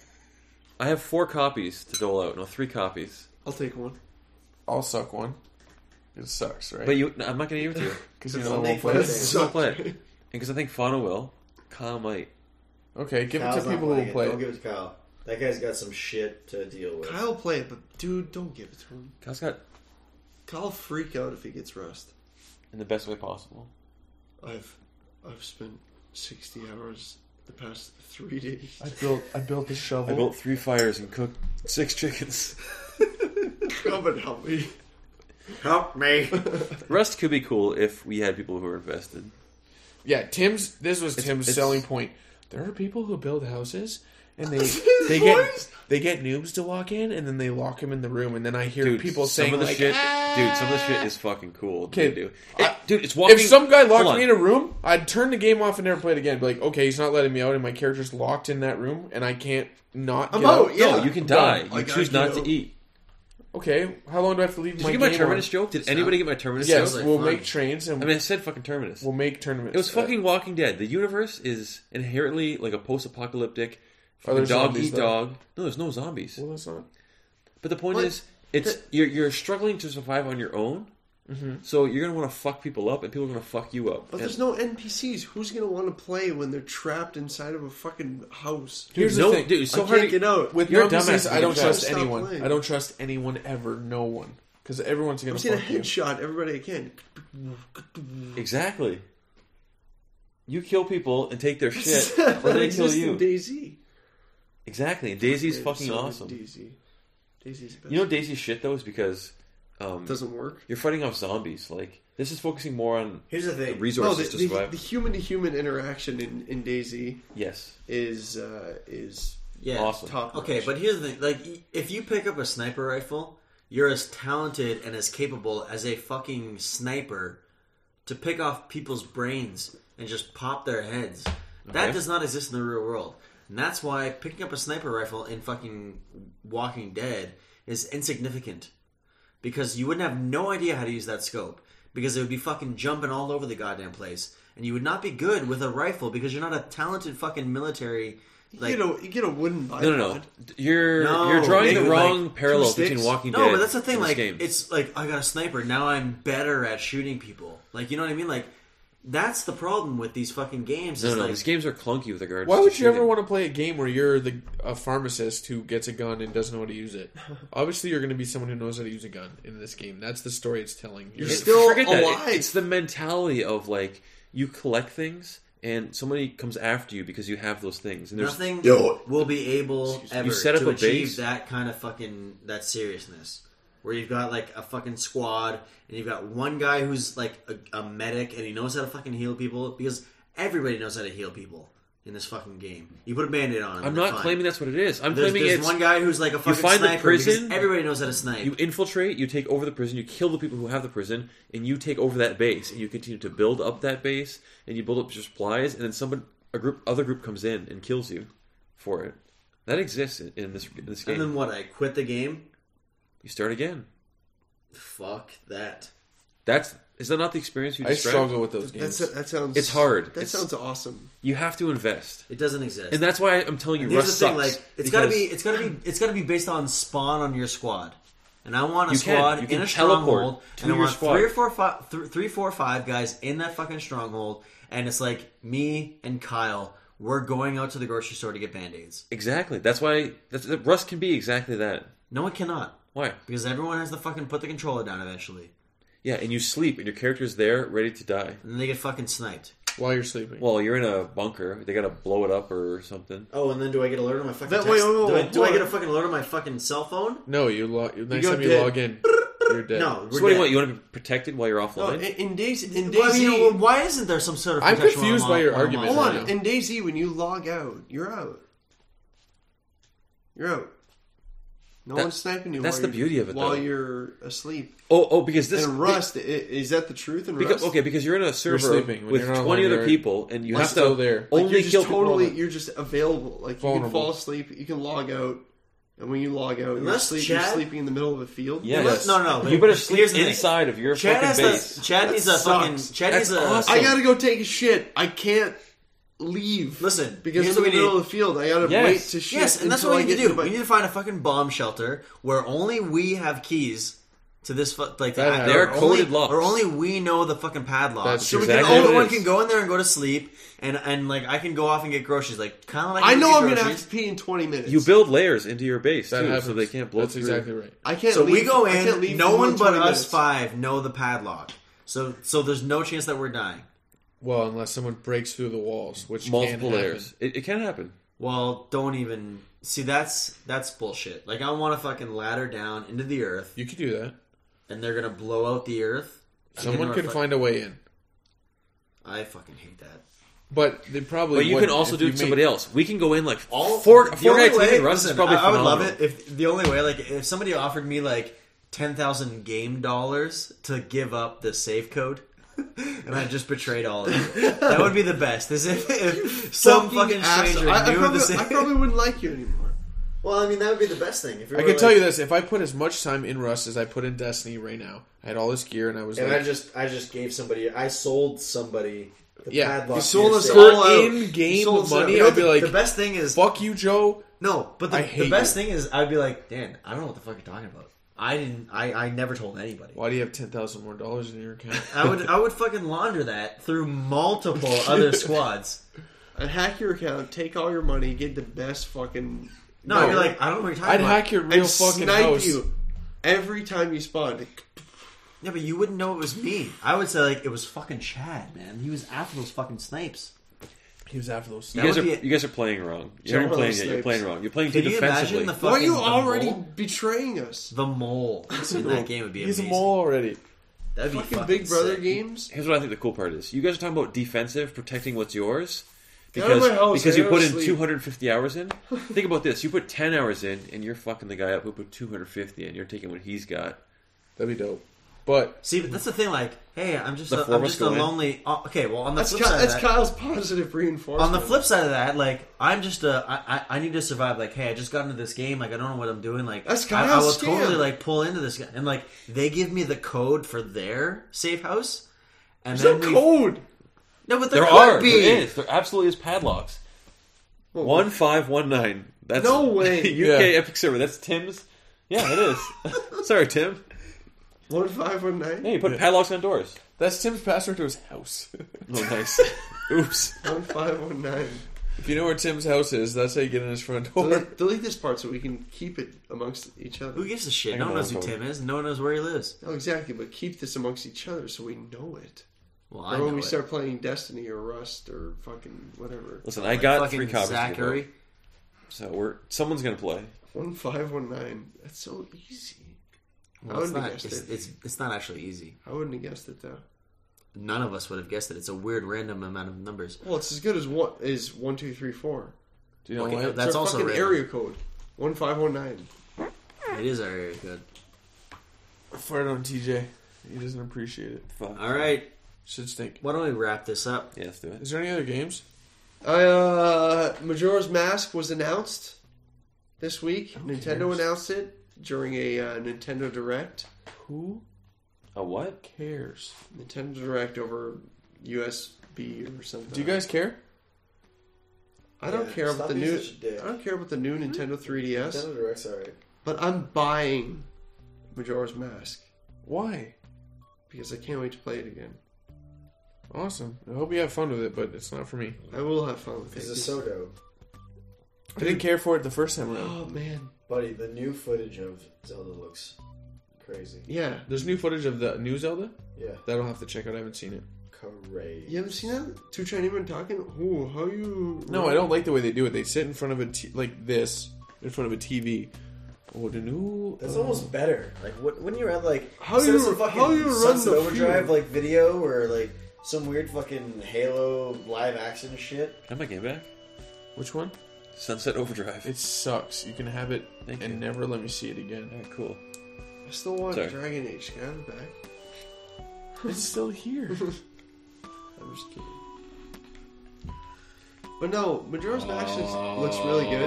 I have four copies to dole out. No, three copies. I'll take one. I'll suck one. It sucks, right? But you, no, I'm not going to give it to you Because you It's know I a won't big play fucking it. thing. because I don't play it. And because I think Fauna will. Kyle might. Okay, give Kyle's it to not people who playing will play Don't it. give it to Kyle. That guy's got some shit to deal with. Kyle play it, but dude, don't give it to him. Kyle's got Kyle freak out if he gets Rust. in the best way possible. I've I've spent sixty hours the past three days. I built I built the shovel. I built three fires and cooked six chickens. Come and help me. Help me. Rust could be cool if we had people who were invested. Yeah, Tim's. This was It's- Tim's it's- selling point. There are people who build houses, and they they get they get noobs to walk in, and then they lock him in the room, and then I hear Dude, people some saying of the like, shit, "Ah." dude, some of the shit is fucking cool. Okay, to do. I- It- dude, it's walking. If some guy hold locked on. me in a room, I'd turn the game off and never play it again. Be like, okay, he's not letting me out, and my character's locked in that room, and I can't not I'm get out, out. yeah. no, you can I'm die. done. You Like, choose I not can- to eat. Okay, how long do I have to leave Did my you get my game Terminus on? joke? Did anybody get my Terminus Yes, joke? like we'll fun. make trains and I mean, I said fucking Terminus. we'll make tournaments. It was Uh, fucking Walking Dead. The universe is inherently like a post-apocalyptic. Are there dog zombies, eat though? dog. No, there's no zombies. Well, that's not. But the point What? is, it's you're you're struggling to survive on your own. Mm-hmm. So you're gonna want to fuck people up, and people are gonna fuck you up. But And- there's no N P Cs. Who's gonna want to play when they're trapped inside of a fucking house? dude, Here's the no, thing. dude, it's so I hard can't to get out. With You're no a dumbass N P Cs, if I you don't try. trust Stop anyone. playing. I don't trust anyone ever. No one, because everyone's gonna I'm seeing a fuck you. headshot everybody I can. exactly. You kill people and take their shit, or That they kill exists you. in DayZ. Exactly. And Daisy's Yeah, fucking so awesome. DayZ. DayZ's best. You know Daisy's shit though is because um, It doesn't work. you're fighting off zombies. Like this is focusing more on Here's the the thing. No, resources the, to survive. the, the human-to-human interaction in, in DayZ yes. is uh, is Yeah. Awesome. top. Okay, but here's the thing. Like, y- if you pick up a sniper rifle, you're as talented and as capable as a fucking sniper to pick off people's brains and just pop their heads. That Okay. does not exist in the real world. And that's why picking up a sniper rifle in fucking Walking Dead is insignificant. Because you wouldn't have no idea how to use that scope. Because it would be fucking jumping all over the goddamn place. and you would not be good with a rifle because you're not a talented fucking military. Like, you, get a, you get a wooden bipod. No, no, no. You're No, you're drawing the maybe, wrong like, parallels two sticks. between Walking no, Dead. but that's the thing. and this Like, game. it's like I got a sniper. Now I'm better at shooting people. Like, you know what I mean? Like, that's the problem with these fucking games. no, is no. like, These games are clunky with regards. Why to would you ever shooting. want to play a game where you're the a pharmacist who gets a gun and doesn't know how to use it? Obviously, you're going to be someone who knows how to use a gun in this game. That's the story it's telling. You're You're It- still forget that. It- alive. it's the mentality of like you collect things and somebody comes after you because you have those things. And there's nothing Yo. will be able ever You set up to a achieve base. that kind of fucking that seriousness. Where you've got like a fucking squad and you've got one guy who's like a, a medic and he knows how to fucking heal people because everybody knows how to heal people in this fucking game. You put a band-aid on him. I'm and not they're fine. claiming that's what it is. I'm There's, claiming there's it's one guy who's like a fucking find the sniper prison, because everybody knows how to snipe. you infiltrate, you take over the prison, you kill the people who have the prison, and you take over that base, and you continue to build up that base, and you build up your supplies, and then somebody, a group, other group comes in and kills you for it. That exists in, in this in this game. And then what? I quit the game? You start again. Fuck that. That's is that not the experience you I described? struggle with those games. That's, that sounds. It's hard. That It's- sounds awesome. You have to invest, It doesn't exist. and that's why I'm telling you, And here's Rust the thing, sucks. like it's gotta because be, it's gotta be, it's gotta be based on spawn on your squad. And I want a You can. squad You can in a teleport stronghold, to and I your want squad. three or four, five, th- three, four, five guys in that fucking stronghold. And it's like me and Kyle, we're going out to the grocery store to get band-aids. Exactly. That's why that's, Rust can be exactly that. No one cannot, Why? because everyone has to fucking put the controller down eventually, Yeah, and you sleep, and your character's there, ready to die. and then they get fucking sniped. While you're sleeping. Well, you're in a bunker. They gotta blow it up or something. Oh, and then do I get alert on my fucking? That- text? wait, wait, wait, do I, wait, do I what? get a fucking alert on my fucking cell phone? no, you log. Next go time you dead. log in, you're dead. No, we're So what do you dead. want? You want to be protected while you're No, offline? in, in Days in Well, I Daisy. mean, well, why isn't there some sort of? I'm protection confused while by your while I'm argument Hold right on. now. In Daisy, when you log out, you're out. You're out. No That- one's sniping you. that's while the you're- beauty of it, While though. you're asleep. oh, oh, because this And Rust, i- is that the truth in Because, Rust? okay, because you're in a server sleeping. When with you're not twenty online, other you're- people, and you I'm have to still there. Like, only you're just kill totally, people. you're just available. Like you Vulnerable. can fall asleep, you can log out, and when you log out, you're, Unless sleep, you're Chad- sleeping in the middle of a field. Yes. Unless- no, no, no. You better Here's sleep the thing. inside of your Chad fucking has base. to, Chad That needs a fucking. sucks. Chad That's needs a. awesome. I gotta go take a shit. I can't leave. Listen, because here's I'm in what the we middle need. of the field. I gotta Yes. wait to shit. Yes, and that's until what we I need to get do. my- We need to find a fucking bomb shelter where only we have keys to this. Fu- like That the- They're or only- coded locks. or only we know the fucking padlock. That's so we exactly can what it everyone is. can go in there and go to sleep, and and like I can go off and get groceries. Like kind of like I you know get I'm gonna groceries. have to pee in twenty minutes. You build layers into your base That too, happens. so they can't blow That's through. exactly right. I can't. So leave, we go I can't in. leave No for more one than but twenty us minutes. five know the padlock. So so there's no chance that we're dying. Well, unless someone breaks through the walls, which Multiple can layers. happen. It, it can happen. Well, don't even see. That's that's bullshit. Like I want to fucking ladder down into the earth, You could do that. and they're gonna blow out the earth. Someone And could we're fu- find a way in, I fucking hate that. but they probably. But you can wouldn't also if do you it with made- somebody else. We can go in like All four the four only guy team way- in Rust is listen, probably I, I would phenomenal. love it if the only way, like, if somebody offered me like ten thousand game dollars to give up the save code. And I just betrayed all of you. That would be the best. As if, if some fucking stranger asshole. I, I knew probably, the save. I probably wouldn't like you anymore. Well, I mean, that would be the best thing. If you I were can like, tell you this: if I put as much time in Rust as I put in Destiny right now, I had all this gear and I was And like, I just, I just gave somebody, I sold somebody the Yeah, padlock. you to sold your us safe. all for out. in-game Sold us out. money, You know, I'd be the, like, the best thing is "Fuck you, Joe." no, but the, I the hate best you. thing is I'd be like, Dan, I don't know what the fuck you're talking about. I didn't, I, I never told anybody. Why do you have ten thousand more dollars in your account? I would, I would fucking launder that through multiple other squads. I'd hack your account, take all your money, get the best fucking. No, I'd be like, I don't know what you're talking I'd about. hack your real and fucking snipe house. you every time you spawn. Yeah, but you wouldn't know it was me. I would say like it was fucking Chad, man. He was after those fucking snipes. He was after those. You That guys are would be- you guys are playing wrong. You Jump aren't on playing those it. You're snipes. playing wrong. You're playing Can too you defensively. imagine the Why are fucking you the already mole? betraying us? The mole in that game would be He's amazing. a mole already. That'd be Fucking fucking Big Brother sick. games. Here's what I think the cool part is. You guys are talking about defensive, protecting what's yours. Get out of Because, my house, because I you gotta put in sleep. two hundred fifty hours in. Think about this. You put ten hours in, and you're fucking the guy up who put two hundred fifty in. You're taking what he's got. That'd be dope. But See, but that's the thing. Like, hey, I'm just, The a, four I'm of us just a go in. lonely. Uh, okay, well, on the That's, flip Ky- side, that's of that, Kyle's positive reinforcement. on the flip side of that, like, I'm just a, I, I, I need to survive. Like, hey, I just got into this game. Like, I don't know what I'm doing. Like, That's I, I Kyle's will scam. totally like pull into this, guy. And like, they give me the code for their safe house, and There's no then we code. No, but there, There could are. be. There is. There absolutely is padlocks. One five one nine. That's No way. U K Yeah. Epic server. That's Tim's. Yeah, it is. Sorry, Tim. One five one nine. Hey, you put padlocks on doors. That's Tim's password to his house. Oh, nice. Oops. One five one nine. If you know where Tim's house is, that's how you get in his front door. Delete, delete this part so we can keep it amongst each other. Who gives a shit? I No got one knows my who phone. Tim is. No one knows where he lives. Oh, exactly, but keep this amongst each other so we know it. Well, I Or know when we it. start playing Destiny or Rust or fucking whatever. Listen, I Like got fucking three copies. To Zachary. go, so we're someone's gonna play. One five one nine. That's so easy. Well, I it's wouldn't not. have guessed It's, it. it's it's not actually easy. I wouldn't have guessed it though. None of us would have guessed it. It's a weird random amount of numbers. Well, it's as good as what is one two three four. Do you know Okay, what? that's it's our also fucking random. area code. One five one nine. It is our area code. Fart on T J. He doesn't appreciate it. Fuck. All right, Should stink. why don't we wrap this up? Yeah, let's do it. Is there any other games? Uh, Majora's Mask was announced this week. Nintendo cares? announced it during a uh, Nintendo Direct. Who A what? cares? Nintendo Direct over U S B or something. Do you guys care? I don't Yeah, care about stop the being new. such a dick. I don't care about the new Nintendo three D S. Direct's alright. But I'm buying Majora's Mask Why? because I can't wait to play it again. Awesome. I hope you have fun with it, but it's not for me. I will have fun with it. dope. I didn't care for it the first time around. Oh man, Buddy, the new footage of Zelda looks crazy. yeah. There's new footage of the new Zelda Yeah, that I'll have to check out. I haven't seen it. crazy. You haven't seen that? Two Chinamen talking. Ooh, how you? No, I don't like the way they do it. They sit in front of a t- like this in front of a T V. Oh, the new. That's uh, almost better. Like, what, when you're at like How instead of you- some fucking how you run Sunset the Overdrive feud? like video or like some weird fucking Halo live action shit. Have my game back? Which one? Sunset Overdrive. It sucks. You can have it Thank and you. never let me see it again. Alright, cool. I still want Sorry. Dragon Age. Get it back. It's still here. I'm just kidding. But no, Majora's Mask looks, looks really good.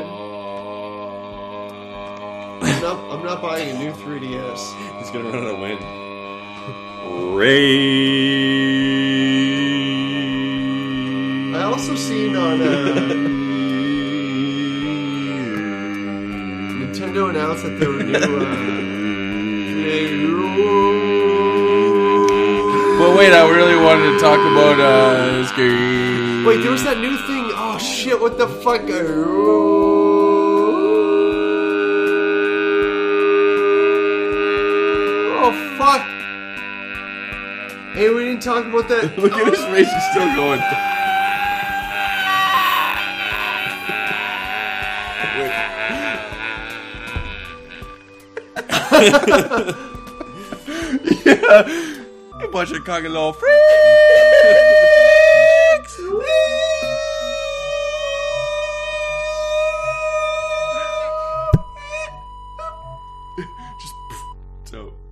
I'm not, I'm not buying a new three D S. He's gonna run out of wind. Ray. I also seen on uh, Nintendo announced that there were new. Uh, But wait, I really wanted to talk about uh, Scary. Wait, there was that new thing. Oh shit! What the fuck? Oh fuck! Hey, we didn't talk about that. Look at his face; he's still going. Yeah, a bunch of cocky little freaks. Just so.